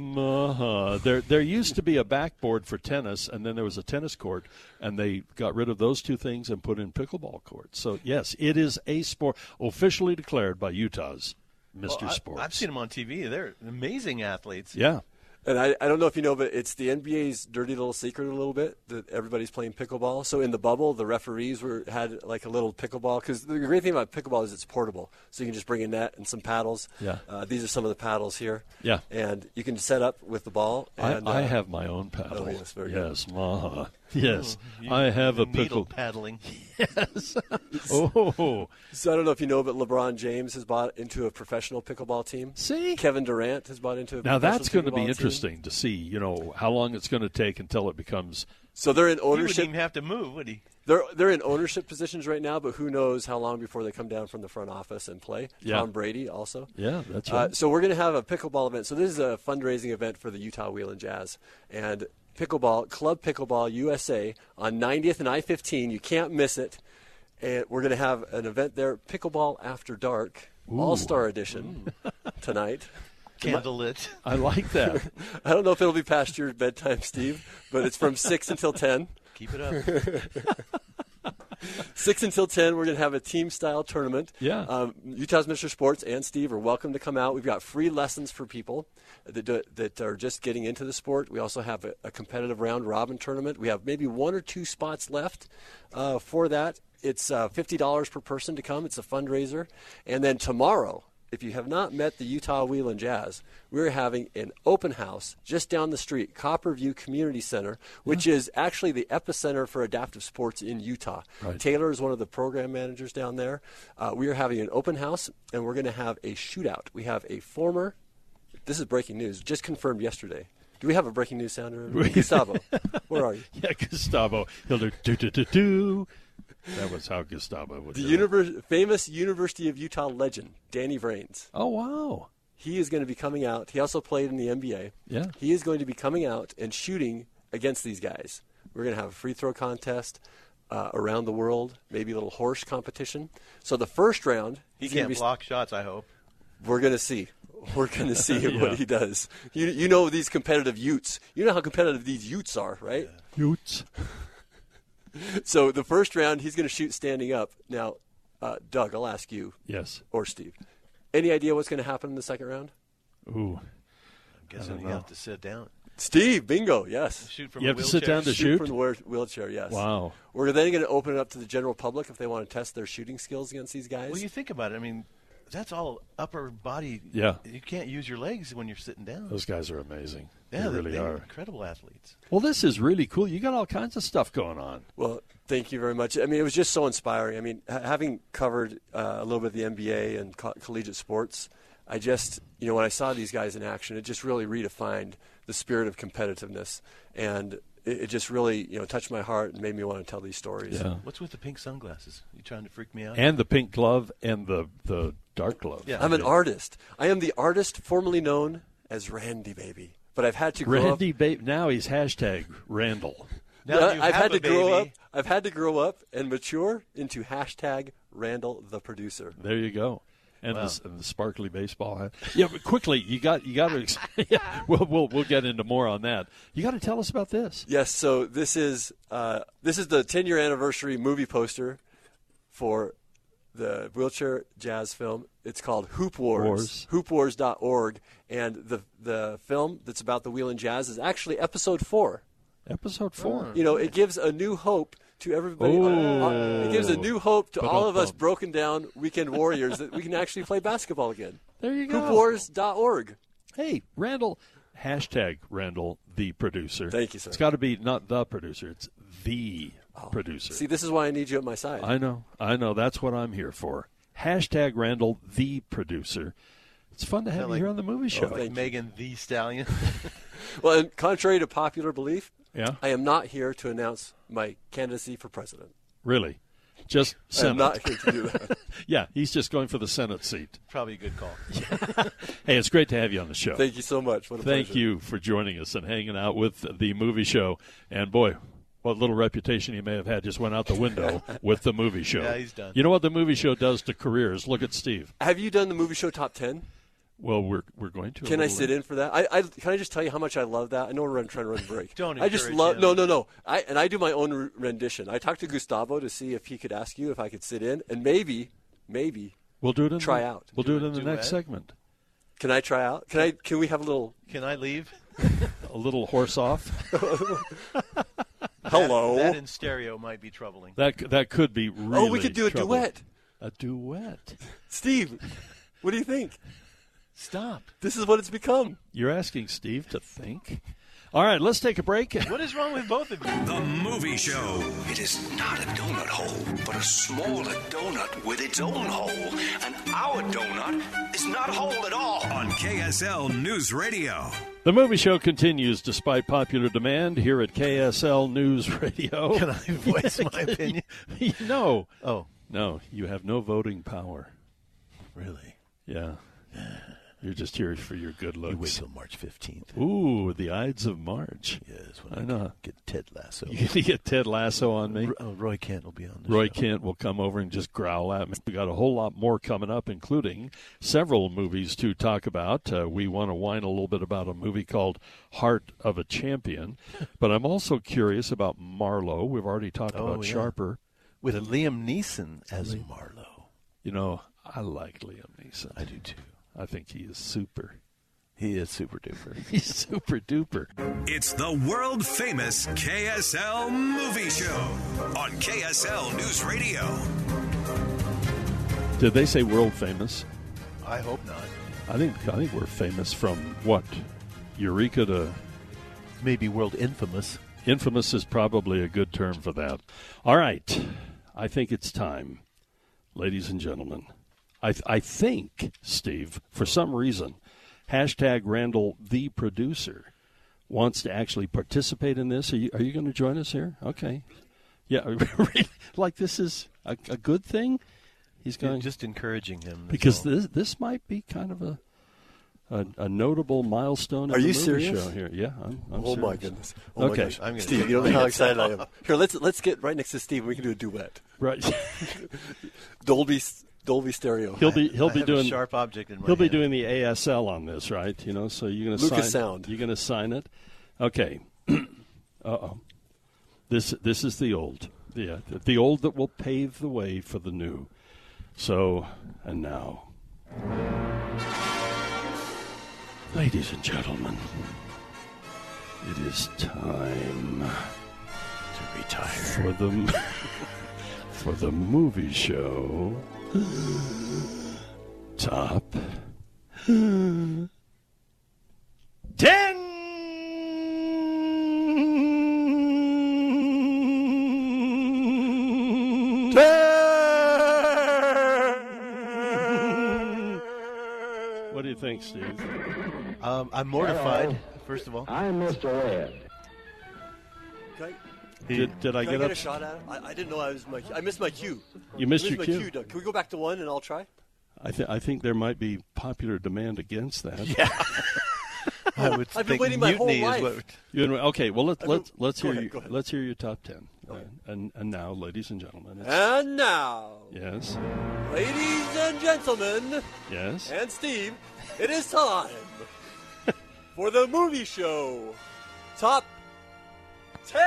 There used to be a backboard for tennis, and then there was a tennis court, and they got rid of those two things and put in pickleball courts. So, yes, it is a sport officially declared by Utah's Mr. Sports. I've seen them on TV. They're amazing athletes. Yeah. And I don't know if you know, but it's the NBA's dirty little secret a little bit that everybody's playing pickleball. So in the bubble, the referees had like a little pickleball. Because the great thing about pickleball is it's portable. So you can just bring a net and some paddles. Yeah. These are some of the paddles here. Yeah. And you can set up with the ball. And, I have my own paddle. Oh, yes, very good. Yes, I have a needle paddling. Yes. So I don't know if you know, but LeBron James has bought into a professional pickleball team. See? Kevin Durant has bought into a now professional that's going to be team. interesting to see, how long it's going to take until it becomes. So they're in ownership. He wouldn't even have to move, would he? They're in ownership positions right now, but who knows how long before they come down from the front office and play. Yeah. Tom Brady also. Yeah, that's right. So we're going to have a pickleball event. So this is a fundraising event for the Utah Wheelin' Jazz. And Club Pickleball USA on 90th and I-15. You can't miss it. And we're going to have an event there, Pickleball After Dark, All-Star Edition tonight. Candlelit. I like that. I don't know if it'll be past your bedtime, Steve, but it's from 6 until 10. Keep it up. 6 until 10, we're going to have a team-style tournament. Yeah. Utah's Mr. Sports and Steve are welcome to come out. We've got free lessons for people that are just getting into the sport. We also have a competitive round-robin tournament. We have maybe 1 or 2 spots left for that. It's $50 per person to come. It's a fundraiser. And then tomorrow, if you have not met the Utah Wheelin' Jazz, we're having an open house just down the street, Copperview Community Center, which is actually the epicenter for adaptive sports in Utah. Right. Taylor is one of the program managers down there. We are having an open house, and we're going to have a shootout. We have a former, this is breaking news, just confirmed yesterday. Do we have a breaking news sounder? Gustavo, where are you? Yeah, Gustavo. He'll do. That was how Gustavo would do it. Famous University of Utah legend, Danny Vrains. Oh, wow. He is going to be coming out. He also played in the NBA. Yeah. He is going to be coming out and shooting against these guys. We're going to have a free throw contest around the world, maybe a little horse competition. So the first round, he can't block shots, I hope. We're going to see. We're going to see what he does. You know these competitive Utes. You know how competitive these Utes are, right? Utes. So the first round, he's going to shoot standing up. Now, Doug, I'll ask you. Yes. Or Steve. Any idea what's going to happen in the second round? Ooh. I'm guessing you have to sit down. Steve, bingo, yes. Shoot from you have to sit down to shoot? From the wheelchair, yes. Wow. We're then going to open it up to the general public if they want to test their shooting skills against these guys. Well, you think about it. I mean, that's all upper body. Yeah. You can't use your legs when you're sitting down. Those guys are amazing. Yeah, they really are. Incredible athletes. Well, this is really cool. You got all kinds of stuff going on. Well, thank you very much. I mean, it was just so inspiring. I mean, having covered a little bit of the NBA and collegiate sports, I just, when I saw these guys in action, it just really redefined the spirit of competitiveness. And it just really, touched my heart and made me want to tell these stories. Yeah. What's with the pink sunglasses? You trying to freak me out? And the pink glove and the dark glove. Yeah. I'm an artist. I am the artist formerly known as Randy Baby. But I've had to grow up. Now he's hashtag Randall. I've had to grow up. I've had to grow up and mature into hashtag Randall the producer. There you go. And, wow. the sparkly baseball hat. Yeah, but quickly, you got to. Yeah, we'll get into more on that. You got to tell us about this. Yes. So this is the 10-year anniversary movie poster for the Wheelchair Jazz film. It's called Hoop Wars. Hoopwars.org, and the film that's about the Wheelin' Jazz is actually episode 4. Episode 4. It gives a new hope to everybody. It gives a new hope to all of us broken down weekend warriors that we can actually play basketball again. There you go. Hoopwars.org. Hey, Randall. Hashtag Randall the producer. Thank you, sir. It's got to be not the producer. It's the producer. See, this is why I need you at my side. I know. That's what I'm here for. Hashtag Randall the producer. It's fun to have you here on the movie show. Like Megan the Stallion. Well, and contrary to popular belief, I am not here to announce my candidacy for president. Really? Just Senate. I'm not here to do that. Yeah, he's just going for the Senate seat. Probably a good call. Hey, it's great to have you on the show. Thank you so much. What a pleasure. Thank you for joining us and hanging out with the movie show. And boy, what little reputation he may have had just went out the window with the movie show. Yeah, he's done. You know what the movie show does to careers? Look at Steve. Have you done the movie show top 10? Well, we're going to. Can I sit in for that? Can I just tell you how much I love that? I know we're trying to run a break. Don't I just love. No. I do my own rendition. I talked to Gustavo to see if he could ask you if I could sit in, and maybe we'll do it. Out. We'll do it in the next segment. Can I try out? Can we have a little? Can I leave? A little horse off. Hello. That in stereo might be troubling. That could be really. Oh, we could do a duet. A duet. Steve, what do you think? Stop. This is what it's become. You're asking Steve to think? All right, let's take a break. What is wrong with both of you? The Movie Show. It is not a donut hole, but a smaller donut with its own hole. And our donut is not a hole at all. On KSL News Radio. The Movie Show continues despite popular demand here at KSL News Radio. Can I voice my opinion? No. Oh. No, you have no voting power. Really? Yeah. You're just here for your good looks. You wait till March 15th. Ooh, the Ides of March. Yes, when I know. Get Ted Lasso. You can get Ted Lasso on me. Roy Kent will be on the Roy show. Kent will come over and just growl at me. We got a whole lot more coming up, including several movies to talk about. We want to whine a little bit about a movie called Heart of a Champion. But I'm also curious about Marlowe. We've already talked about Sharper. With Liam Neeson as Marlowe. You know, I like Liam Neeson. I do, too. I think he is super. He is super duper. He's super duper. It's the world famous KSL Movie Show on KSL News Radio. Did they say world famous? I hope not. I think we're famous from what? Eureka to maybe world infamous. Infamous is probably a good term for that. All right. I think it's time, ladies and gentlemen. I think, Steve, for some reason, hashtag Randall the producer wants to actually participate in this. Are you going to join us here? Okay. Yeah, like this is a good thing? He's going just encouraging him. Because this might be kind of a notable milestone in the movie show here. Yeah, I'm serious. My goodness. Oh okay. My gosh. Steve, you don't know how excited I am. Here, let's get right next to Steve and we can do a duet. Right. Dolby stereo. He'll be doing a sharp object in my He'll be hand. doing the ASL on this, right? You know, so you're going to sign Sound. You're going to sign it. Okay. Uh-oh. This is the old. Yeah, the old that will pave the way for the new. So, and now, ladies and gentlemen, it is time to retire for the movie show Top 10. What do you think, Steve? I'm mortified, first of all. I'm Mr. Ed. Did I get up? A shot at it? I didn't know I missed my cue. You missed your cue. Doug. Can we go back to 1 and I'll try? I think there might be popular demand against that. Yeah. I've been waiting my whole life. Okay, well let's hear your top 10. And now, ladies and gentlemen. And now, yes, ladies and gentlemen, yes, and Steve, it is time for the movie show Top 10.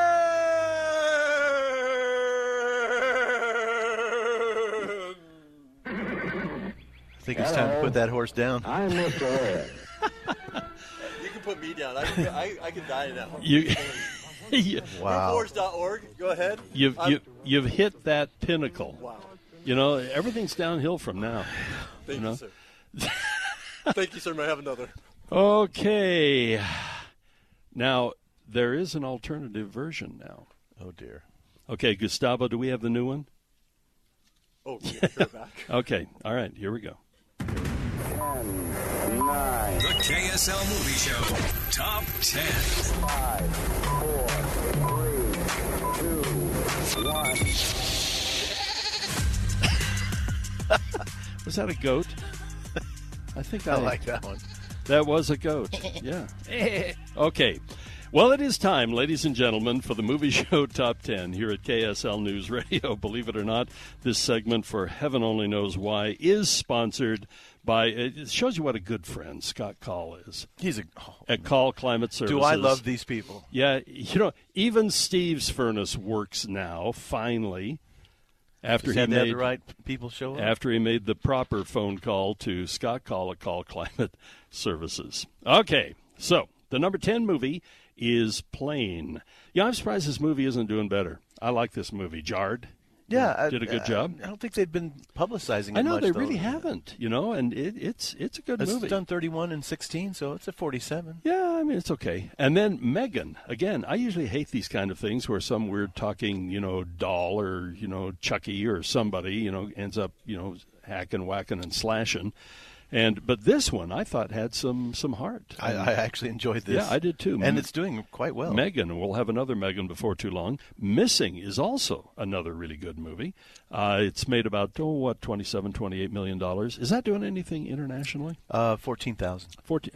I think it's time to put that horse down. I'm Mr. Ed. You can put me down. I can die now. Wow. Horse.org. Go ahead. You've hit that pinnacle. Wow. You know, everything's downhill from now. Thank you, sir. Thank you, sir. May I have another? Okay. Now, there is an alternative version now. Oh, dear. Okay, Gustavo, do we have the new one? Oh, yeah. Back. Okay. All right. Here we go. 10, 9. The KSL Movie Show Top 10. 5, 4, 3, 2, 1. Was that a goat? I think I like that one. That was a goat. Yeah. Okay. Well, it is time, ladies and gentlemen, for the Movie Show Top 10 here at KSL News Radio. Believe it or not, this segment, for heaven only knows why, is sponsored by, it shows you what a good friend Scott Call is. He's at Call Climate Services. Do I love these people? Yeah. You know, even Steve's furnace works now, finally. After he made the right people show up? After he made the proper phone call to Scott Call at Call Climate Services. Okay, so the number 10 movie is Plane. Yeah, I'm surprised this movie isn't doing better. I like this movie. Jarred. Yeah, did a good job. I don't think they've been publicizing it. I know much, they though. really haven't. You know, and it's a good movie. It's done 31 and 16, so it's a 47. Yeah, I mean it's okay. And then Megan. Again, I usually hate these kind of things where some weird talking, doll or Chucky or somebody, ends up hacking, whacking, and slashing. But this one I thought had some heart. I actually enjoyed this. Yeah, I did too. And it's doing quite well. Megan, we'll have another Megan before too long. Missing is also another really good movie. It's made about $27, $28 million. Is that doing anything internationally? $14,000.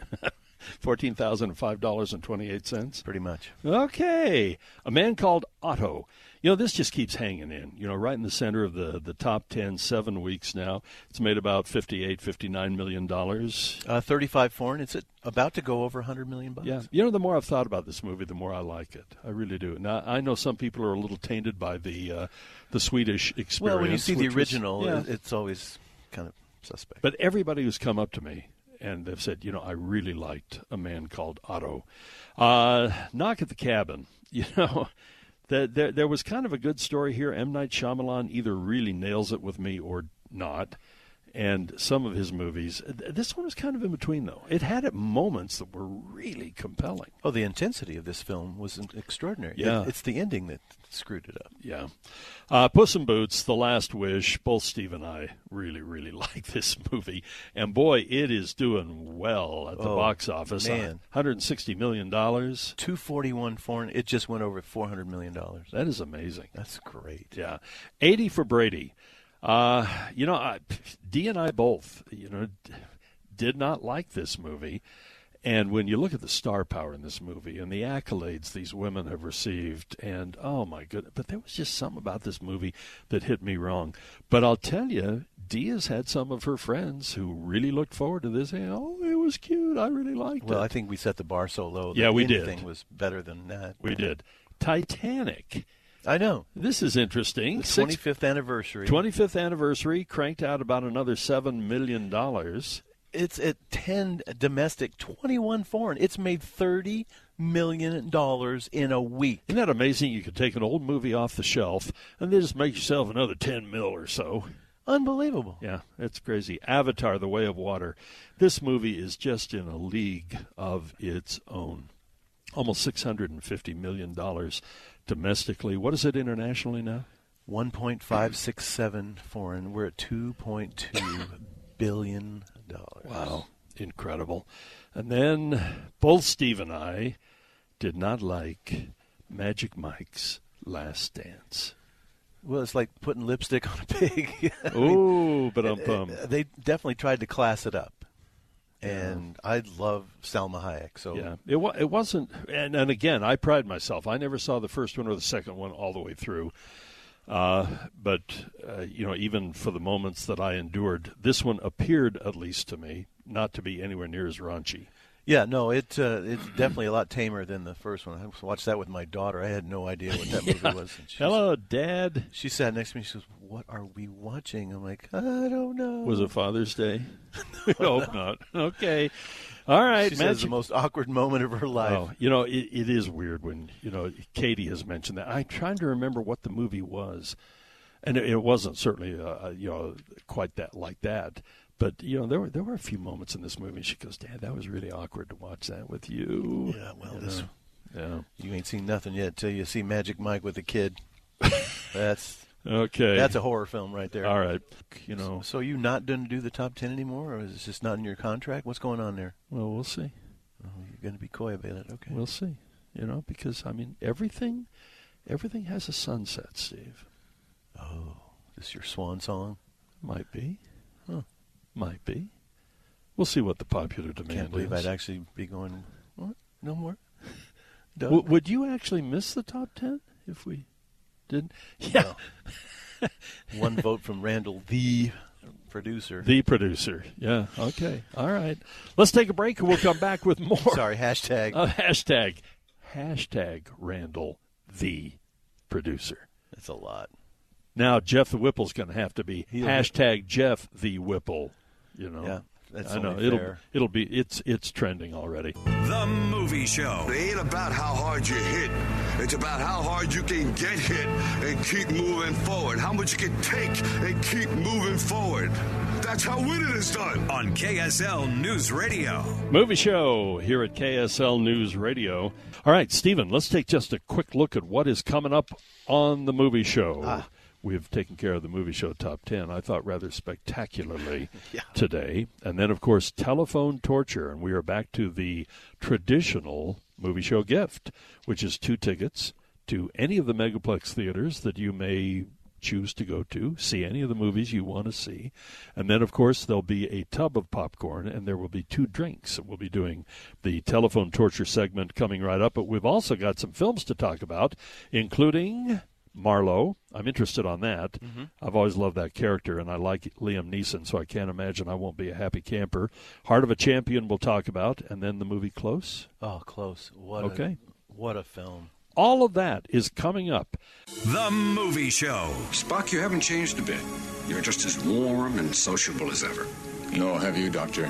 $14,005.28. Pretty much. Okay. A Man Called Otto. This just keeps hanging in, right in the center of the top 10, 7 weeks now. It's made about $59 million. 35 foreign. It's about to go over $100 million. Yeah. The more I've thought about this movie, the more I like it. I really do. Now, I know some people are a little tainted by the Swedish experience. Well, when you see the original, it's always kind of suspect. But everybody who's come up to me and they've said, I really liked A Man Called Otto. Knock at the Cabin. There was kind of a good story here. M. Night Shyamalan either really nails it with me or not. And some of his movies, this one was kind of in between, though. It had moments that were really compelling. Oh, the intensity of this film was extraordinary. Yeah. It's the ending that screwed it up. Yeah. Puss in Boots, The Last Wish, both Steve and I really, really like this movie. And, boy, it is doing well at the box office. Man. $160 million. $241 foreign. It just went over $400 million. That is amazing. That's great. Yeah. 80 for Brady. Dee and I both, did not like this movie. And when you look at the star power in this movie and the accolades these women have received, and oh my goodness, but there was just something about this movie that hit me wrong. But I'll tell you, Dee has had some of her friends who really looked forward to this, saying, it was cute, I really liked it. Well, I think we set the bar so low that anything did. Was better than that. We did. Titanic. I know. This is interesting. The 25th anniversary. 25th anniversary, cranked out about another $7 million. It's at 10 domestic, 21 foreign. It's made $30 million in a week. Isn't that amazing? You could take an old movie off the shelf and then just make yourself another 10 mil or so. Unbelievable. Yeah, it's crazy. Avatar, The Way of Water. This movie is just in a league of its own. Almost $650 million domestically. What is it internationally now? 1.567 foreign. We're at $2.2 billion. Wow, incredible. And then both Steve and I did not like Magic Mike's Last Dance. Well, it's like putting lipstick on a pig. Ooh, but they definitely tried to class it up. And I love Salma Hayek. So yeah, it wasn't. And again, I pride myself. I never saw the first one or the second one all the way through. But even for the moments that I endured, this one appeared, at least to me, not to be anywhere near as raunchy. Yeah, no, it's definitely a lot tamer than the first one. I watched that with my daughter. I had no idea what that movie was. And Hello, Dad. She sat next to me. She goes, "What are we watching?" I'm like, "I don't know." Was it Father's Day? I hope not. Okay. All right. She says the most awkward moment of her life. Oh, it is weird when, Katie has mentioned that. I'm trying to remember what the movie was. And it wasn't certainly, quite that like that. But, there were a few moments in this movie. She goes, "Dad, that was really awkward to watch that with you." Yeah, well, you ain't seen nothing yet till you see Magic Mike with the kid. That's okay. That's a horror film right there. All right. So are you not going to do the top 10 anymore, or is it just not in your contract? What's going on there? Well, we'll see. Oh, you're going to be coy about it. Okay. We'll see. Because, everything has a sunset, Steve. Oh, is this your swan song? Might be. Huh. Might be. We'll see what the popular demand is. Can't believe I'd actually be going, what? No more? Would you actually miss the top 10 if we didn't? Yeah. No. One vote from Randall, the producer. The producer. Yeah. Okay. All right. Let's take a break and we'll come back with more. Sorry, hashtag. Hashtag Randall, the producer. That's a lot. Now, Jeff the Whipple's going to have to be hashtag Jeff the Whipple. Yeah, that's I know fair. it'll be it's trending already. The Movie Show. It ain't about how hard you hit. It's about how hard you can get hit and keep moving forward. How much you can take and keep moving forward. That's how winning is done. On KSL News Radio. Movie Show here at KSL News Radio. All right, Stephen, let's take just a quick look at what is coming up on the Movie Show. We've taken care of the Movie Show Top 10, I thought, rather spectacularly today. And then, of course, telephone torture. And we are back to the traditional Movie Show gift, which is 2 tickets to any of the Megaplex theaters that you may choose to go to, see any of the movies you want to see. And then, of course, there'll be a tub of popcorn, and there will be 2 drinks. We'll be doing the telephone torture segment coming right up. But we've also got some films to talk about, including Marlowe. I'm interested on that. Mm-hmm. I've always loved that character, and I like Liam Neeson, so I can't imagine I won't be a happy camper. Heart of a Champion we'll talk about, and then the movie Close. Oh, Close. What a film. All of that is coming up. The Movie Show. Spock, you haven't changed a bit. You're just as warm and sociable as ever. Nor have you, Doctor,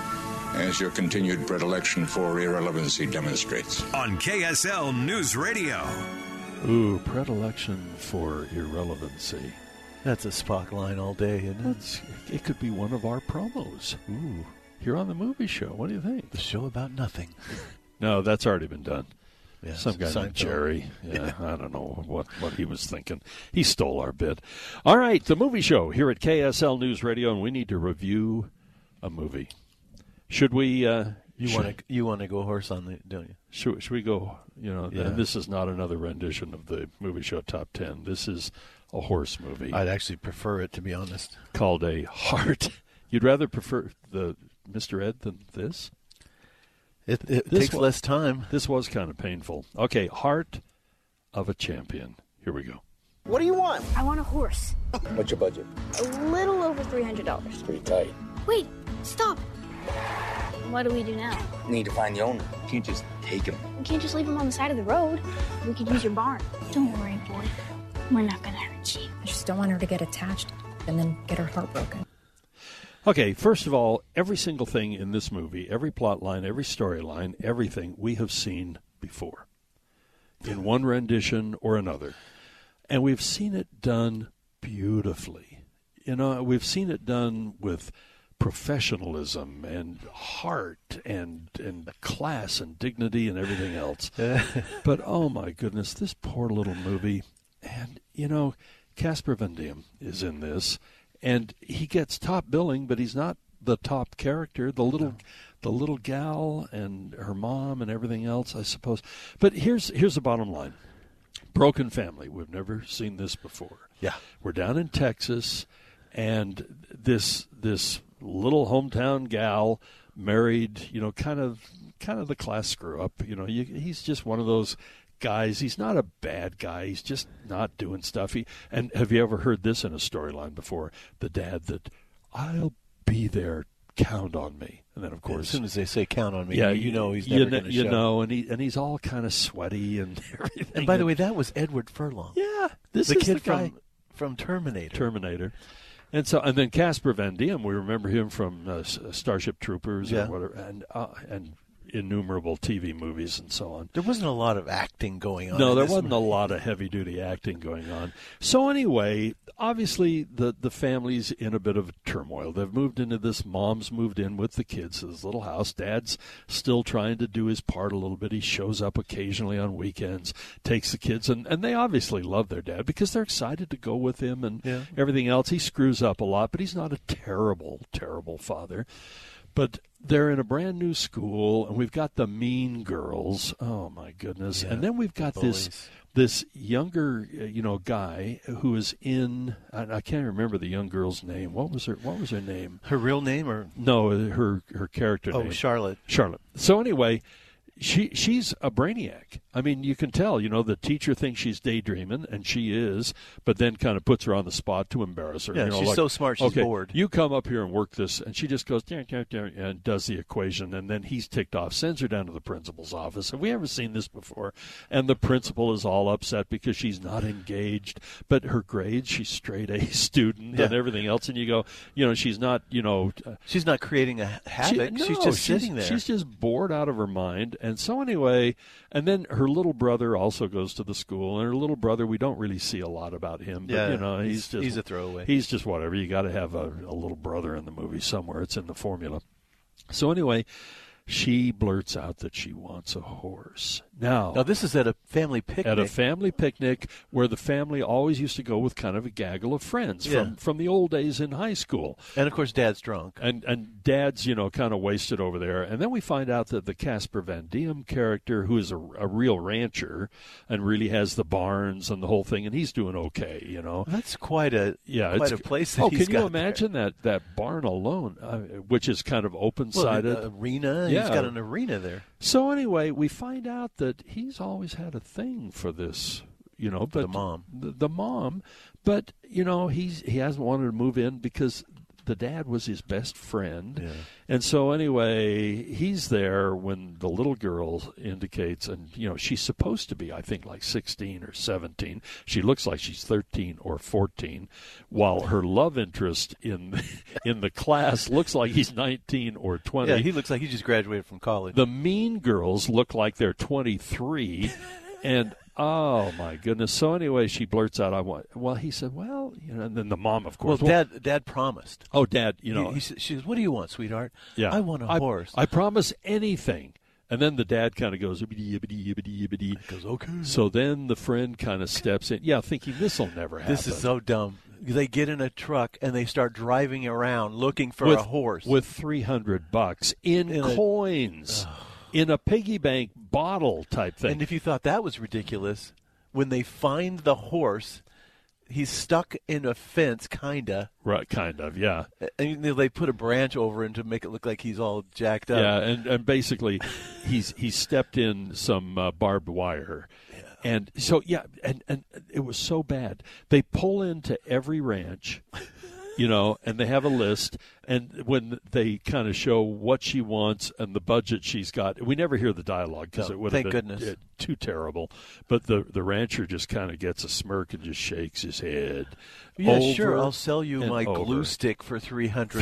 as your continued predilection for irrelevancy demonstrates. On KSL News Radio. Ooh, predilection for irrelevancy. That's a Spock line all day, isn't it? It could be one of our promos. Ooh, here on the Movie Show. What do you think? The show about nothing. No, that's already been done. Yeah, some guy named Jerry. Yeah, I don't know what he was thinking. He stole our bit. All right, the Movie Show here at KSL News Radio, and we need to review a movie. Should we... You want to go horse on the, don't you? Should we go? This is not another rendition of the Movie Show Top 10. This is a horse movie. I'd actually prefer it, to be honest. Called A Heart. You'd rather prefer the Mr. Ed than this? It takes less time. This was kind of painful. Okay, Heart of a Champion. Here we go. What do you want? I want a horse. What's your budget? A little over $300. Pretty tight. Wait, stop. What do we do now? We need to find the owner. You can't just take him. We can't just leave him on the side of the road. We could use your barn. Don't worry, boy. We're not going to hurt you. I just don't want her to get attached and then get her heart broken. Okay, first of all, every single thing in this movie, every plot line, every storyline, everything we have seen before in one rendition or another. And we've seen it done beautifully we've seen it done with professionalism and heart and class and dignity and everything else. But, oh, my goodness, this poor little movie. And, Casper Van Dien is in this, and he gets top billing, but he's not the top character. The little gal and her mom and everything else, I suppose. But here's the bottom line. Broken family. We've never seen this before. Yeah. We're down in Texas, and this little hometown gal married, kind of the class screw up. He's just one of those guys. He's not a bad guy. He's just not doing stuff. And have you ever heard this in a storyline before? The dad that, I'll be there, count on me. And then, of course, as soon as they say count on me, yeah, he's never going to show. And he's all kind of sweaty and everything. And by the way, that was Edward Furlong. Yeah, this the is kid the guy from Terminator. And then Casper Van Dien, we remember him from Starship Troopers or whatever, and innumerable TV movies and so on. There wasn't a lot of acting going on. No, there wasn't a lot of heavy-duty acting going on. So anyway, obviously the family's in a bit of turmoil. They've moved into this. Mom's moved in with the kids to this little house. Dad's still trying to do his part a little bit. He shows up occasionally on weekends, takes the kids, and they obviously love their dad because they're excited to go with him and everything else. He screws up a lot, but he's not a terrible, terrible father. But they're in a brand new school, and we've got the mean girls. Oh my goodness! Yeah, and then we've got this younger, guy who is in. I can't remember the young girl's name. What was her name? Her real name, or no, her character name. Oh, Charlotte. Charlotte. So anyway, she's a brainiac. I mean, you can tell, the teacher thinks she's daydreaming, and she is, but then kind of puts her on the spot to embarrass her. Yeah, she's so smart, she's bored. You come up here and work this, and she just goes, and does the equation, and then he's ticked off, sends her down to the principal's office. Have we ever seen this before? And the principal is all upset because she's not engaged, but her grades, she's straight A student and everything else, and you go, she's not, she's not creating a havoc. She's just sitting there. She's just bored out of her mind. And so anyway, and then her little brother also goes to the school, and her little brother, we don't really see a lot about him, but he's a throwaway. He's just whatever. You got to have a little brother in the movie somewhere. It's in the formula. So anyway, she blurts out that she wants a horse. Now this is at a family picnic. At a family picnic where the family always used to go with kind of a gaggle of friends from the old days in high school. And, of course, Dad's drunk. And Dad's, kind of wasted over there. And then we find out that the Casper Van Dien character, who is a real rancher and really has the barns and the whole thing, and he's doing okay, That's quite a place that can you imagine that barn alone, which is kind of open-sided? Well, arena. Yeah. He's got an arena there. So anyway, we find out that he's always had a thing for this, but the mom. The mom, but he hasn't wanted to move in because the dad was his best friend. Yeah. And so anyway, he's there when the little girl indicates, and she's supposed to be, I think, like 16 or 17. She looks like she's 13 or 14, while her love interest in the class looks like he's 19 or 20. Yeah, he looks like he just graduated from college. The mean girls look like they're 23, and oh my goodness! So anyway, she blurts out, "I want." Well, he said, "Well, and then the mom, of course. Well, Dad promised. Oh, Dad, she says, "What do you want, sweetheart?" Yeah, I want a horse. I promise anything. And then the dad kind of goes, yibbity. Goes, okay. So then the friend kind of steps in, thinking this will never happen. This is so dumb. They get in a truck and they start driving around looking for a horse with $300 in coins. In a piggy bank bottle type thing. And if you thought that was ridiculous, when they find the horse, he's stuck in a fence, kinda. Right, kind of, yeah. And they put a branch over him to make it look like he's all jacked up. Yeah, and basically, he's stepped in some barbed wire. Yeah. And so, and it was so bad. They pull into every ranch, and they have a list. And when they kind of show what she wants and the budget she's got, we never hear the dialogue because it would have been too terrible. But the rancher just kind of gets a smirk and just shakes his head. Yeah, sure. I'll sell you my glue stick for $300.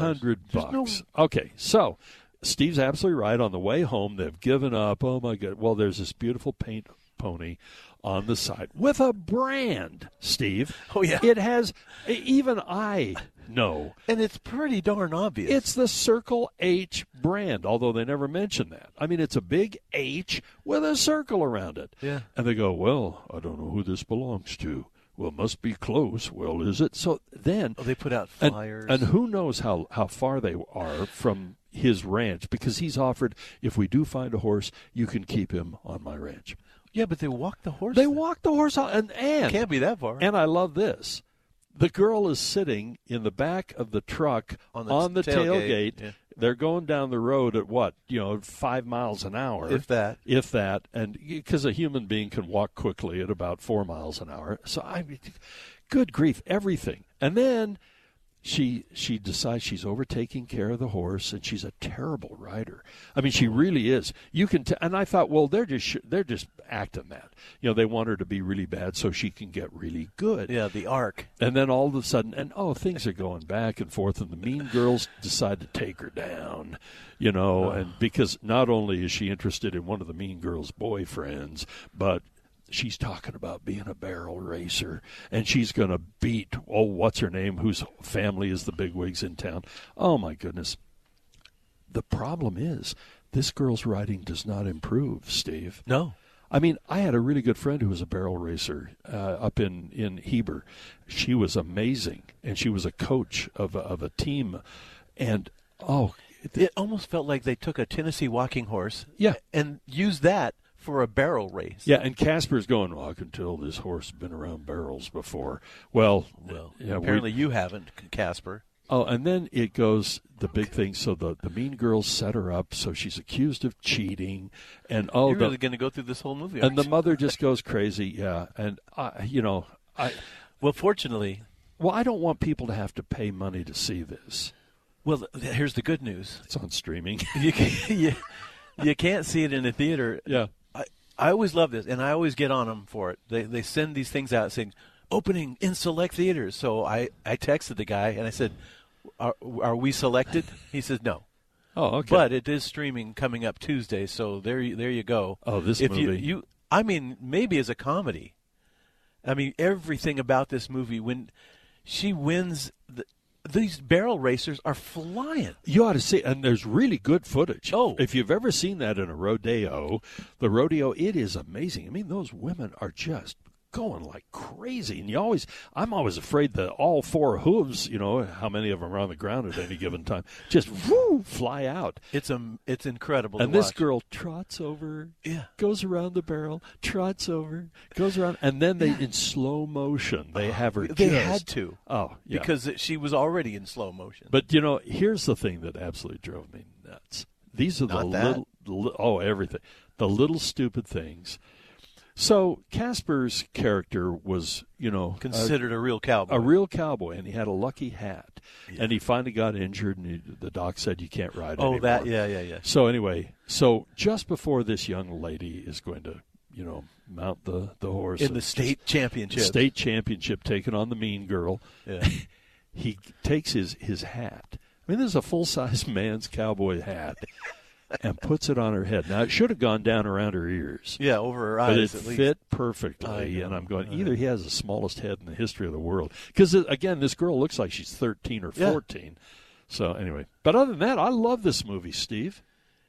$300. Okay, so Steve's absolutely right. On the way home, they've given up. Oh my God! Well, there's this beautiful paint pony on the side with a brand, Steve. Oh, yeah. It has, even I know. And it's pretty darn obvious. It's the Circle H brand, although they never mention that. I mean, it's a big H with a circle around it. Yeah. And they go, well, I don't know who this belongs to. Well, it must be close. Well, is it? So then... they put out flyers. And who knows how far they are from his ranch, because he's offered, if we do find a horse, you can keep him on my ranch. Yeah, but they walk the horse. They walk the horse out. And can't be that far. And I love this. The girl is sitting in the back of the truck on the tailgate. Yeah. They're going down the road at 5 miles an hour. If that. And because a human being can walk quickly at about 4 miles an hour. So, good grief, everything. And then she decides she's overtaking care of the horse, and she's a terrible rider. I mean, she really is. You can and I thought, well, they're just acting that. They want her to be really bad so she can get really good. Yeah, the arc. And then all of a sudden, things are going back and forth, and the mean girls decide to take her down, and because not only is she interested in one of the mean girls' boyfriends, but she's talking about being a barrel racer, and she's going to beat, what's her name, whose family is the bigwigs in town. Oh, my goodness. The problem is this girl's riding does not improve, Steve. No. I mean, I had a really good friend who was a barrel racer up in Heber. She was amazing, and she was a coach of a team. And, it almost felt like they took a Tennessee walking horse and used that for a barrel race. Yeah, and Casper's going, I can tell this horse has been around barrels before. Well, apparently you haven't, Casper. Oh, and then it goes, the big thing, so the mean girls set her up, so she's accused of cheating. And You're really going to go through this whole movie, and the mother just goes crazy, yeah. And, Well, fortunately... Well, I don't want people to have to pay money to see this. Well, here's the good news. It's on streaming. You can't see it in a theater. Yeah. I always love this, and I always get on them for it. They send these things out saying, opening in select theaters. So I texted the guy, and I said, are we selected? He says, no. Oh, okay. But it is streaming coming up Tuesday, so there you go. Oh, this movie. I mean, maybe as a comedy. I mean, everything about this movie, when she wins, these barrel racers are flying. You ought to see, and there's really good footage. Oh. If you've ever seen that in a rodeo, it is amazing. I mean, those women are just going like crazy. And I'm always afraid that all four hooves, how many of them are on the ground at any given time, just fly out. It's incredible. And to this watch. girl trots over, goes around the barrel, trots over, goes around, and then in slow motion, they have her. They had to. Oh, yeah. Because she was already in slow motion. But here's the thing that absolutely drove me nuts. These are everything. The little stupid things. So Casper's character was, considered a real cowboy. A real cowboy, and he had a lucky hat. Yeah. And he finally got injured, and the doc said you can't ride anymore. Oh, that, yeah. So anyway, just before this young lady is going to, mount the horse. In the state championship. State championship, taking on the mean girl. Yeah. He takes his hat. I mean, this is a full-size man's cowboy hat. And puts it on her head. Now, it should have gone down around her ears. Yeah, over her eyes, but at least. It fit perfectly, and I'm going, either he has the smallest head in the history of the world. Because, again, this girl looks like she's 13 or 14. Yeah. So, anyway. But other than that, I love this movie, Steve.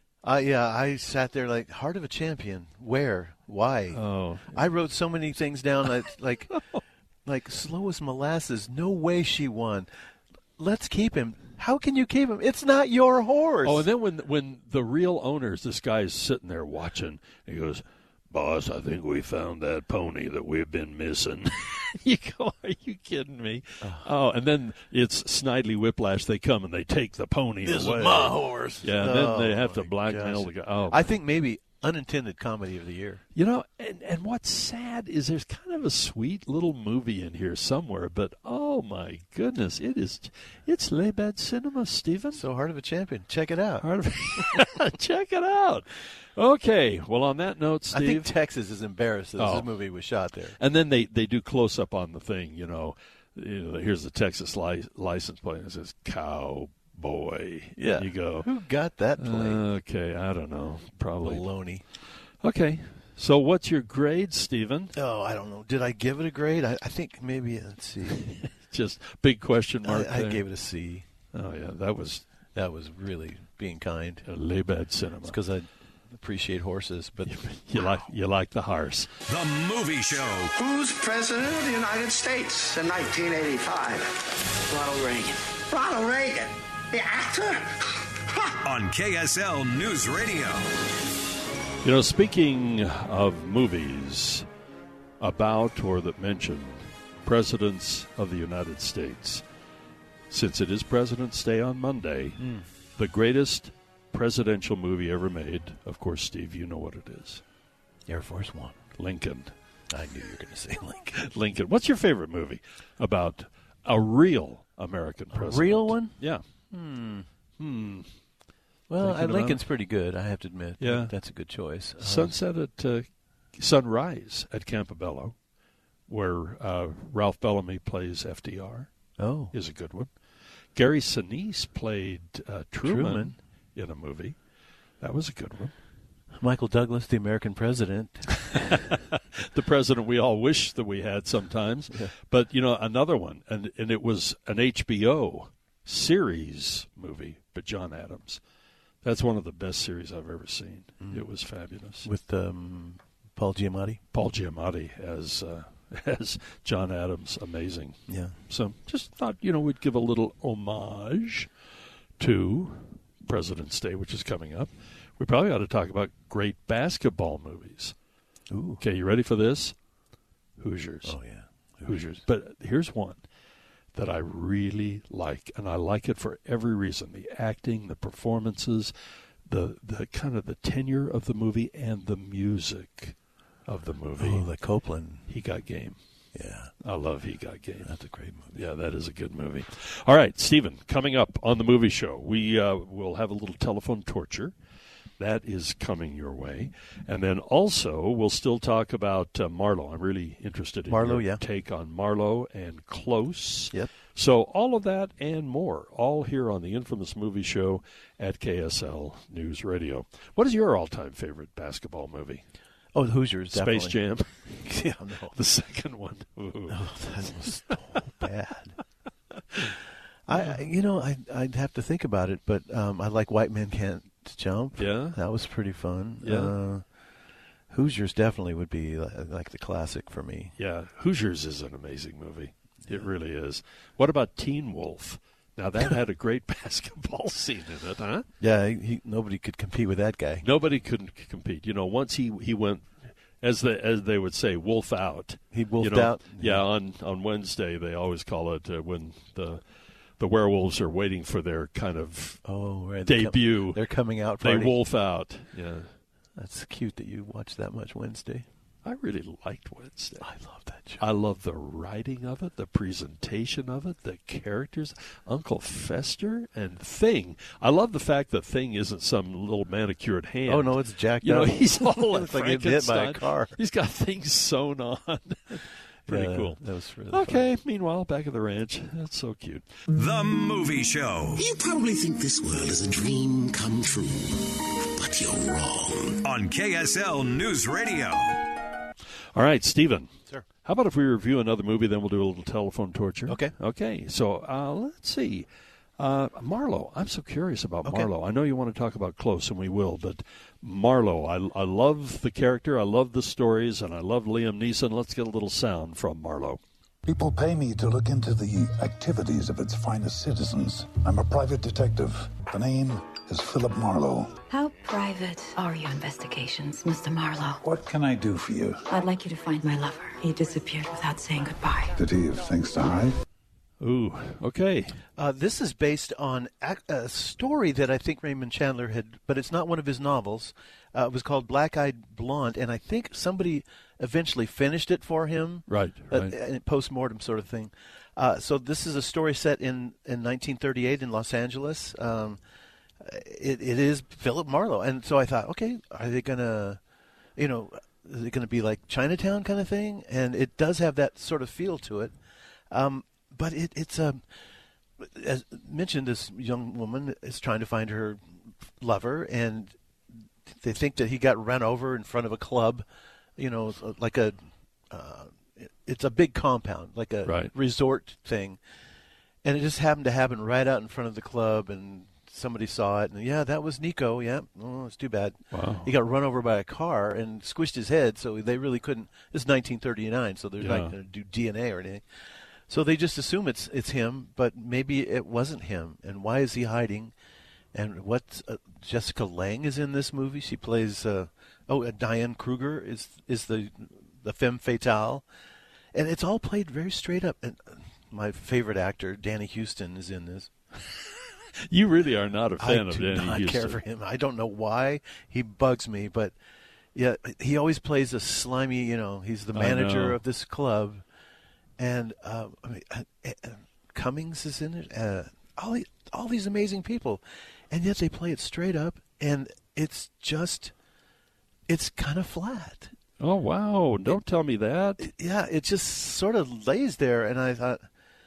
I sat there like, heart of a champion. Where? Why? Oh. I wrote so many things down, like slow as molasses. No way she won. Let's keep him. How can you keep him? It's not your horse. Oh, and then when the real owners, this guy's sitting there watching, he goes, boss, I think we found that pony that we've been missing. You go, are you kidding me? Oh, and then it's Snidely Whiplash. They come and they take the pony away. This is my horse. Yeah, and then they have to blackmail the guy. Oh, I think maybe unintended comedy of the year. And what's sad is there's kind of a sweet little movie in here somewhere, but oh my goodness, it's Les Bad Cinema, Stephen. So Heart of a Champion. Check it out. Check it out. Okay, well, on that note, Steve, I think Texas is embarrassed that this movie was shot there. And then they do close up on the thing, here's the Texas license plate, and it says Cowboy. Yeah. And you go, who got that plate? Okay, I don't know. Probably baloney. Okay, So what's your grade, Stephen? Oh, I don't know. Did I give it a grade? I think maybe, let's see. Just big question mark. I gave it a C. Oh, yeah. That was really being kind. Le Bad Cinema. It's because I appreciate horses, but you like the horse. The Movie Show. Who's president of the United States in 1985? Ronald Reagan. Ronald Reagan, the actor? On KSL News Radio. You know, speaking of movies about or that mention presidents of the United States, since it is President's Day on Monday, the greatest presidential movie ever made, of course, Steve, you know what it is. Air Force One. Lincoln. I knew you were going to say Lincoln. Lincoln. What's your favorite movie about a real American president? A real one? Yeah. Well, Lincoln's pretty good, I have to admit. Yeah. That's a good choice. Sunrise at Campobello, where Ralph Bellamy plays FDR. Oh. Is a good one. Gary Sinise played Truman in a movie. That was a good one. Michael Douglas, the American president. The president we all wish that we had sometimes. Yeah. But, you know, another one, and it was an HBO series movie, but John Adams. That's one of the best series I've ever seen. It was fabulous. With Paul Giamatti? Paul Giamatti as John Adams. Amazing. Yeah. So just thought, you know, we'd give a little homage to President's Day, which is coming up. We probably ought to talk about great basketball movies. Ooh. Okay, you ready for this? Hoosiers. Oh, yeah. Hoosiers. But here's one that I really like, and I like it for every reason. The acting, the performances, the kind of the tenure of the movie, and the music of the movie. Oh, the Copeland. He Got Game. Yeah. I love He Got Game. That's a great movie. Yeah, that is a good movie. All right, Stephen, coming up on the movie show, we will have a little telephone torture. That is coming your way. And then also, we'll still talk about Marlowe. I'm really interested in your take on Marlowe and Close. Yep. So all of that and more, all here on the infamous movie show at KSL News Radio. What is your all-time favorite basketball movie? Oh, the Hoosiers, definitely. Space Jam. Yeah, no. The second one. Ooh. Oh, that was so bad. I'd have to think about it, but I like White Men Can't Jump. Yeah. That was pretty fun. Yeah. Hoosiers definitely would be like the classic for me. Yeah, Hoosiers is an amazing movie. It really is. What about Teen Wolf? Now, that had a great basketball scene in it, huh? Yeah, nobody could compete with that guy. Nobody could compete. You know, once he went, as they would say, wolf out. He wolfed out? Yeah, on Wednesday, they always call it when the werewolves are waiting for their kind of debut. They're coming out party. They wolf out. Yeah. That's cute that you watched that much Wednesday. I really liked Wednesday. I love that show. I love the writing of it, the presentation of it, the characters. Uncle Fester and Thing. I love the fact that Thing isn't some little manicured hand. Oh, no, it's Jack. You know, he's all like getting hit by a car. He's got things sewn on. Pretty cool. That was really fun. Meanwhile, back at the ranch. That's so cute. The Movie Show. You probably think this world is a dream come true, but you're wrong. On KSL News Radio. All right, Stephen. Sir. How about if we review another movie, then we'll do a little telephone torture? Okay. Okay. So let's see. Marlowe. I'm so curious about Marlowe. I know you want to talk about Close, and we will, but Marlowe, I love the character, I love the stories, and I love Liam Neeson. Let's get a little sound from Marlowe. People pay me to look into the activities of its finest citizens. I'm a private detective. The name is Philip Marlowe. How private are your investigations, Mr. Marlowe? What can I do for you? I'd like you to find my lover. He disappeared without saying goodbye. Did he have things to hide? Ooh, okay. This is based on a story that I think Raymond Chandler had, but it's not one of his novels. It was called Black-Eyed Blonde, and I think somebody eventually finished it for him. Right. Post-mortem sort of thing. So this is a story set in 1938 in Los Angeles. It is Philip Marlowe. And so I thought, okay, are they going to, is it going to be like Chinatown kind of thing? And it does have that sort of feel to it. But it's as mentioned, this young woman is trying to find her lover, and They think that he got run over in front of a club, like it's a big compound, like a resort thing. And it just happened to happen right out in front of the club, and somebody saw it. And, yeah, that was Nico. Yeah, it's too bad. Wow. He got run over by a car and squished his head, so they really couldn't. It's 1939, so they're not going to do DNA or anything. So they just assume it's him, but maybe it wasn't him. And why is he hiding? And what Jessica Lange is in this movie. She plays Diane Kruger is the femme fatale, and it's all played very straight up. And my favorite actor, Danny Houston, is in this. You really are not a fan of Danny Houston. I do not care for him. I don't know why. He bugs me, but yeah, he always plays a slimy. He's the manager of this club, and Cummings is in it. All these amazing people, and yet they play it straight up, and it's kind of flat. Oh, wow. Don't tell me that. It just sort of lays there, and I thought,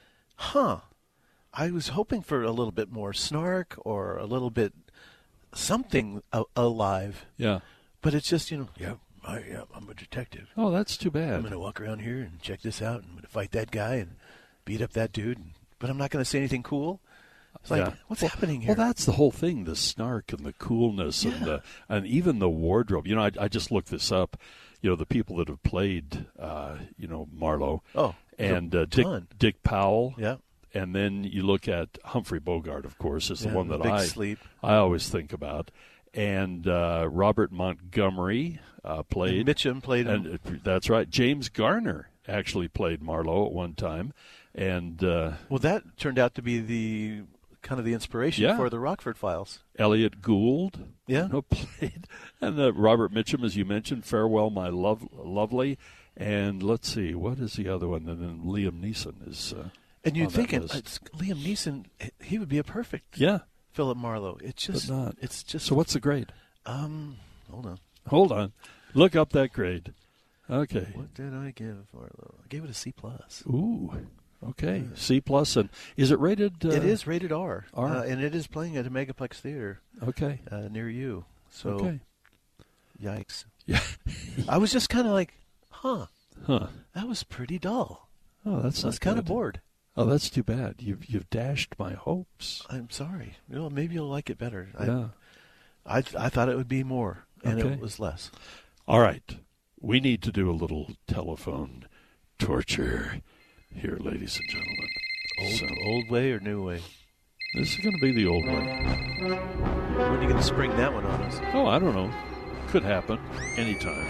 I was hoping for a little bit more snark or a little bit something alive. Yeah. But it's just, I'm a detective. Oh, that's too bad. I'm going to walk around here and check this out, and I'm going to fight that guy and beat up that dude, but I'm not going to say anything cool. It's like, what's happening here? Well, that's the whole thing, the snark and the coolness and even the wardrobe. I just looked this up. The people that have played, Marlowe. Oh, and Dick Powell. Yeah. And then you look at Humphrey Bogart, of course, is the one that I always think about. And Robert Montgomery played. And Mitchum played him. And that's right. James Garner actually played Marlowe at one time. And that turned out to be the kind of the inspiration for the Rockford Files. Elliot Gould, played, and Robert Mitchum, as you mentioned, Farewell, My Lovely, and let's see, what is the other one? And then Liam Neeson is. And you'd think it's Liam Neeson, he would be a perfect Philip Marlowe. It's just but not. It's just. So what's the grade? Hold on. Look up that grade. Okay. What did I give Marlowe? I gave it a C+. Ooh. Okay, C+, and is it rated? It is rated R, R? And it is playing at a Megaplex theater. Okay, near you. So, yikes! Yeah, I was just kind of like, that was pretty dull. Oh, I was kind of bored. Oh, that's too bad. You've dashed my hopes. I'm sorry. Maybe you'll like it better. Yeah, I thought it would be more, and it was less. All right, we need to do a little telephone torture. Here, ladies and gentlemen. Old way or new way? This is going to be the old way. When are you going to spring that one on us? Oh, I don't know. Could happen anytime.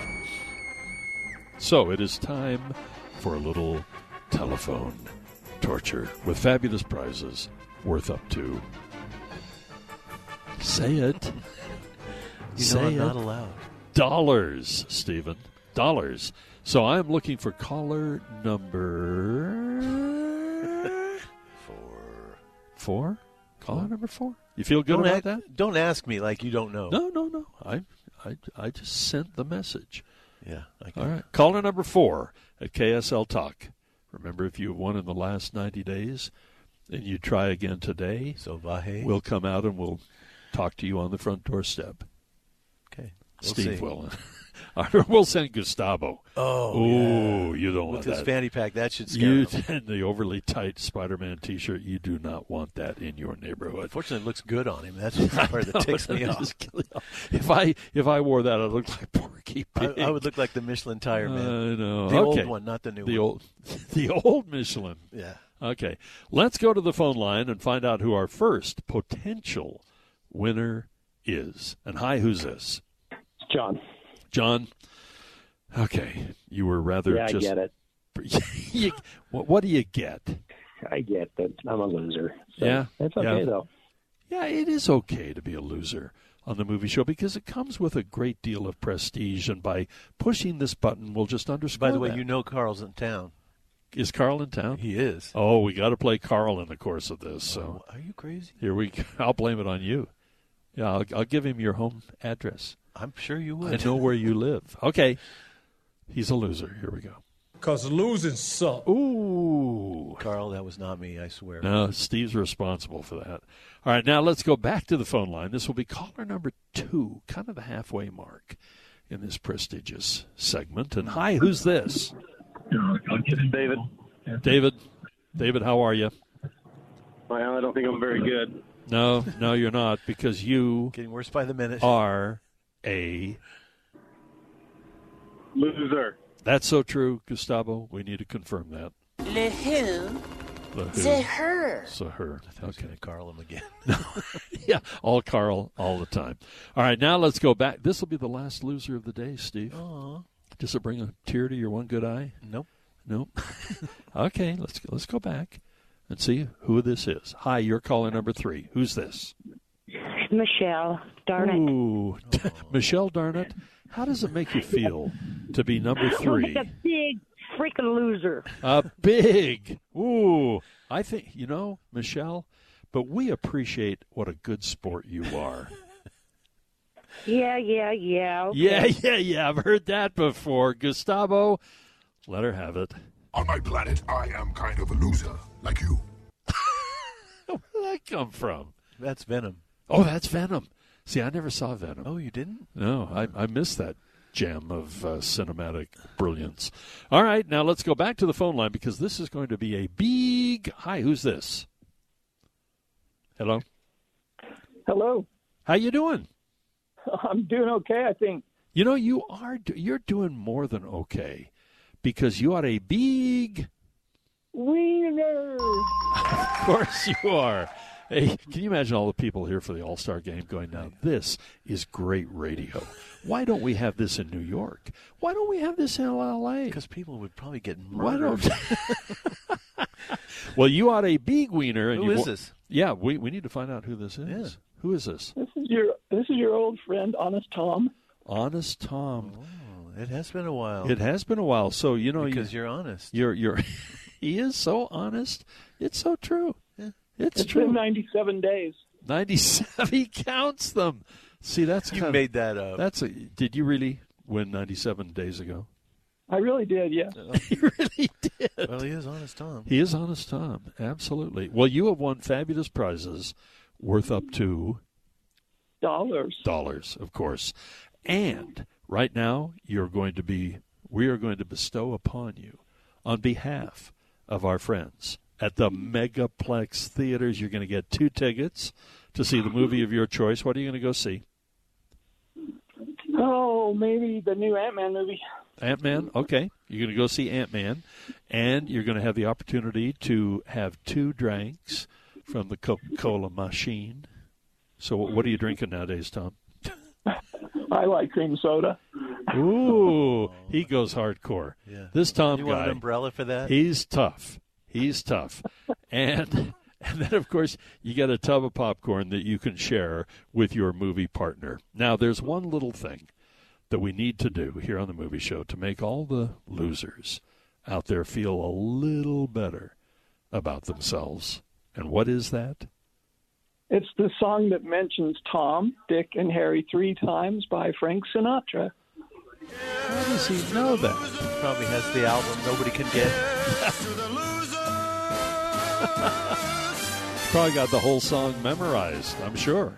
So it is time for a little telephone torture with fabulous prizes worth up to. Say it. I'm not allowed. Dollars, Stephen. Dollars. So I'm looking for caller number 4. 4? Caller number 4? You feel good about that? Don't ask me like you don't know. No. I just sent the message. Yeah. All right. Caller number 4 at KSL Talk. Remember, if you have won in the last 90 days and you try again today, we'll come out and we'll talk to you on the front doorstep. Okay. Steve will. We'll send Gustavo. Oh, you don't want with that. With his fanny pack, that should scare him. And the overly tight Spider-Man T-shirt, you do not want that in your neighborhood. Unfortunately, it looks good on him. That's the part that ticks me off. If I wore that, I'd look like Porky Pig. I would look like the Michelin tire man. I know. The old one, not the new one. The old Michelin. Yeah. Okay. Let's go to the phone line and find out who our first potential winner is. And hi, who's this? John, okay, you were rather I get it. What do you get? I get that I'm a loser. So yeah. It's okay, though. Yeah, it is okay to be a loser on the movie show because it comes with a great deal of prestige, and by pushing this button, we'll just underscore By the way, that. you know Carl's in town. Is Carl in town? He is. Oh, we got to play Carl in the course of this. So are you crazy? Here we go. I'll blame it on you. Yeah, I'll give him your home address. I'm sure you would. I know where you live. Okay. He's a loser. Here we go. because losing sucks. Ooh. Carl, that was not me, I swear. No, Steve's responsible for that. All right, now let's go back to the phone line. This will be caller number 2, kind of the halfway mark in this prestigious segment. And hi, who's this? David. David, how are you? Well, I don't think I'm very good. No, you're not, because you getting worse by the minute. Are a loser. That's so true, Gustavo. We need to confirm that. Le who? The her. So her. I was going to Carl him again. Yeah, all Carl, all the time. All right, now let's go back. This will be the last loser of the day, Steve. Aww. Does it bring a tear to your one good eye? Nope. Okay, let's go back and see who this is. Hi, you're caller number 3. Who's this? Michelle Darnett. Ooh, Michelle Darnett. How does it make you feel to be number 3? Like a big freaking loser. A big. Ooh, I think, Michelle, but we appreciate what a good sport you are. Yeah. Okay. Yeah. I've heard that before. Gustavo, let her have it. On my planet, I am kind of a loser, like you. Where did that come from? That's Venom. Oh, that's Venom. See, I never saw Venom. Oh, you didn't? No, I missed that gem of cinematic brilliance. All right, now let's go back to the phone line because this is going to be a big... Hi, who's this? Hello? Hello. How you doing? I'm doing okay, I think. You're doing more than okay because you are a big... wiener. Of course you are. Hey, can you imagine all the people here for the All-Star Game going, now this is great radio. Why don't we have this in New York? Why don't we have this in L.A.? Because people would probably get murdered. Well, you are a big wiener. And who is this? Yeah, we need to find out who this is. Yeah. Who is this? This is your old friend, Honest Tom. Honest Tom. Oh, it has been a while. It has been a while. So, because you're honest. You're he is so honest. It's so true. Yeah. It's true. Been 97 days. 97. He counts them. See, that's you made that up. Did you really win 97 days ago? I really did, yeah. He really did. Well, he is Honest Tom. He is Honest Tom, absolutely. Well, you have won fabulous prizes worth up to dollars, of course. And right now, we are going to bestow upon you, on behalf of our friends at the Megaplex Theaters, you're going to get 2 tickets to see the movie of your choice. What are you going to go see? Oh, maybe the new Ant-Man movie. Ant-Man? Okay. You're going to go see Ant-Man, and you're going to have the opportunity to have 2 drinks from the Coca-Cola machine. So what are you drinking nowadays, Tom? I like cream soda. Ooh, he goes hardcore. Yeah. This Tom you guy. Want an umbrella for that? He's tough. And then, of course, you get a tub of popcorn that you can share with your movie partner. Now, there's one little thing that we need to do here on the movie show to make all the losers out there feel a little better about themselves. And what is that? It's the song that mentions Tom, Dick, and Harry 3 times by Frank Sinatra. How does he know that? He probably has the album Nobody Can Get. Probably got the whole song memorized, I'm sure.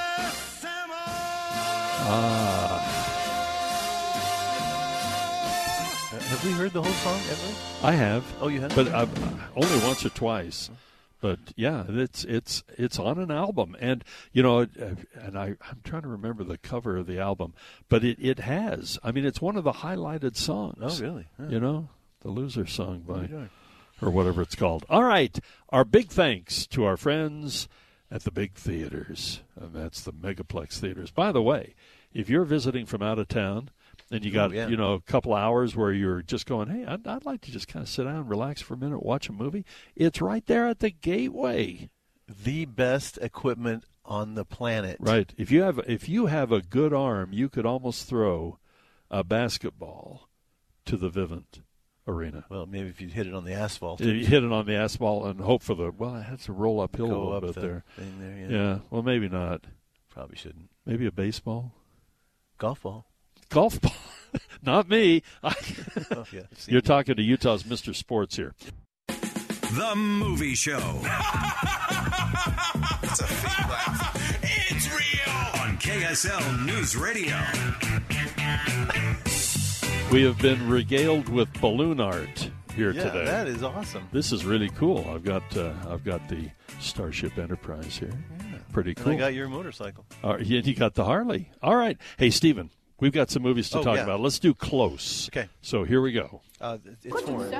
Have we heard the whole song ever? I have. Oh, you have? But only once or twice. But yeah, it's on an album, and and I'm trying to remember the cover of the album, but it has. I mean, it's one of the highlighted songs. Oh, really? Yeah. The Loser song by, or whatever it's called. All right, our big thanks to our friends at the big theaters, and that's the Megaplex Theaters. By the way, if you're visiting from out of town, and you got, a couple hours where you're just going, hey, I'd like to just kind of sit down, relax for a minute, watch a movie. It's right there at the Gateway. The best equipment on the planet. Right. If you have a good arm, you could almost throw a basketball to the Vivint Arena. Well, maybe if you hit it on the asphalt. You hit it on the asphalt and hope for it has to roll uphill a little bit there. Thing there. Yeah. Well, maybe not. Probably shouldn't. Maybe a baseball. Golf ball. Golf ball. Not me. Oh, yeah. You're talking to Utah's Mr. Sports here. The Movie Show. It's a fake laugh. It's real. On KSL News Radio. We have been regaled with balloon art here today. That is awesome. This is really cool. I've got the Starship Enterprise here. Yeah. Pretty cool. And I got your motorcycle. You got the Harley. All right. Hey, Stephen, we've got some movies to talk about. Let's do Close. Okay. So here we go. It's foreign.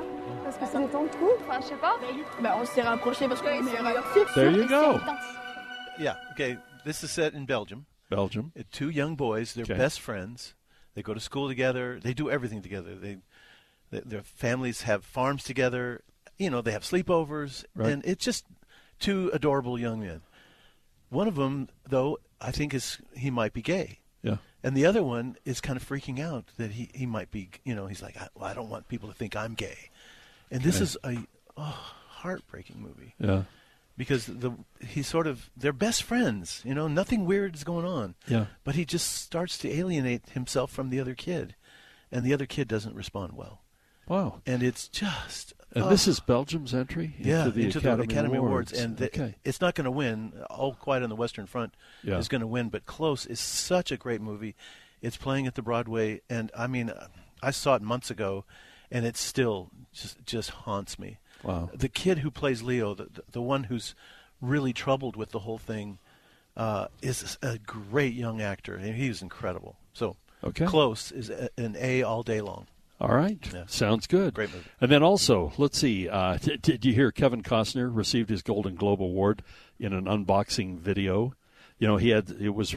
There you go. Yeah. Okay. This is set in Belgium. Belgium. Two young boys. They're best friends. They go to school together. They do everything together. Their families have farms together. You know, they have sleepovers. Right. And it's just two adorable young men. One of them, though, I think he might be gay. Yeah. And the other one is kind of freaking out that he might be, he's like, I don't want people to think I'm gay. And this is a heartbreaking movie. Yeah. Because they're best friends, nothing weird is going on. Yeah. But he just starts to alienate himself from the other kid. And the other kid doesn't respond well. Wow. And it's just... And this is Belgium's entry into the Academy Awards. And it's not going to win. All Quiet on the Western Front is going to win. But Close is such a great movie. It's playing at the Broadway. And, I mean, I saw it months ago, and it still just haunts me. Wow. The kid who plays Leo, the one who's really troubled with the whole thing, is a great young actor. And he's incredible. So Close is an A all day long. All right. Yeah. Sounds good. Great movie. And then also, let's see, did you hear Kevin Costner received his Golden Globe Award in an unboxing video? And there was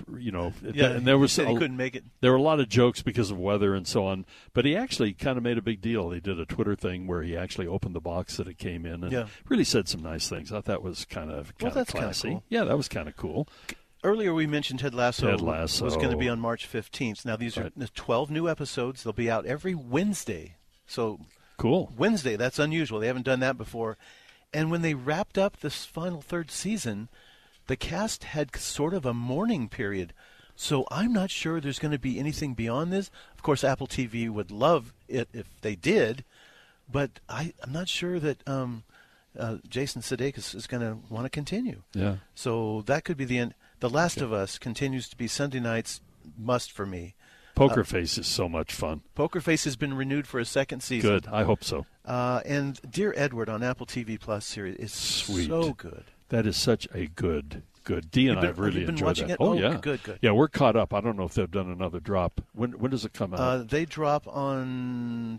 he couldn't make it. There were a lot of jokes because of weather and so on, but he actually kind of made a big deal. He did a Twitter thing where he actually opened the box that it came in and really said some nice things. I thought that was kind of classy. Cool. Yeah, that was kind of cool. Earlier we mentioned Ted Lasso. Was going to be on March 15th. Now these are 12 new episodes. They'll be out every Wednesday. So cool. Wednesday, that's unusual. They haven't done that before. And when they wrapped up this final third season, the cast had sort of a mourning period. So I'm not sure there's going to be anything beyond this. Of course, Apple TV would love it if they did, but I'm not sure that Jason Sudeikis is going to want to continue. Yeah. So that could be the end. The Last of Us continues to be Sunday nights must for me. Poker Face is so much fun. Poker Face has been renewed for a second season. Good. I hope so. And Dear Edward on Apple TV Plus series is so good. That is such a good. Dee and I have really enjoyed that. It? Oh, yeah. Good. Yeah, we're caught up. I don't know if they've done another drop. When does it come out? They drop on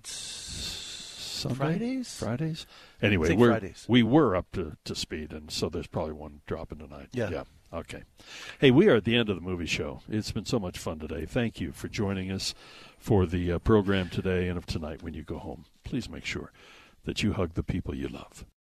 Sunday? Fridays? Anyway, we were up to speed, and so there's probably one dropping tonight. Yeah. Okay. Hey, we are at the end of the movie show. It's been so much fun today. Thank you for joining us for the program today and of tonight when you go home. Please make sure that you hug the people you love.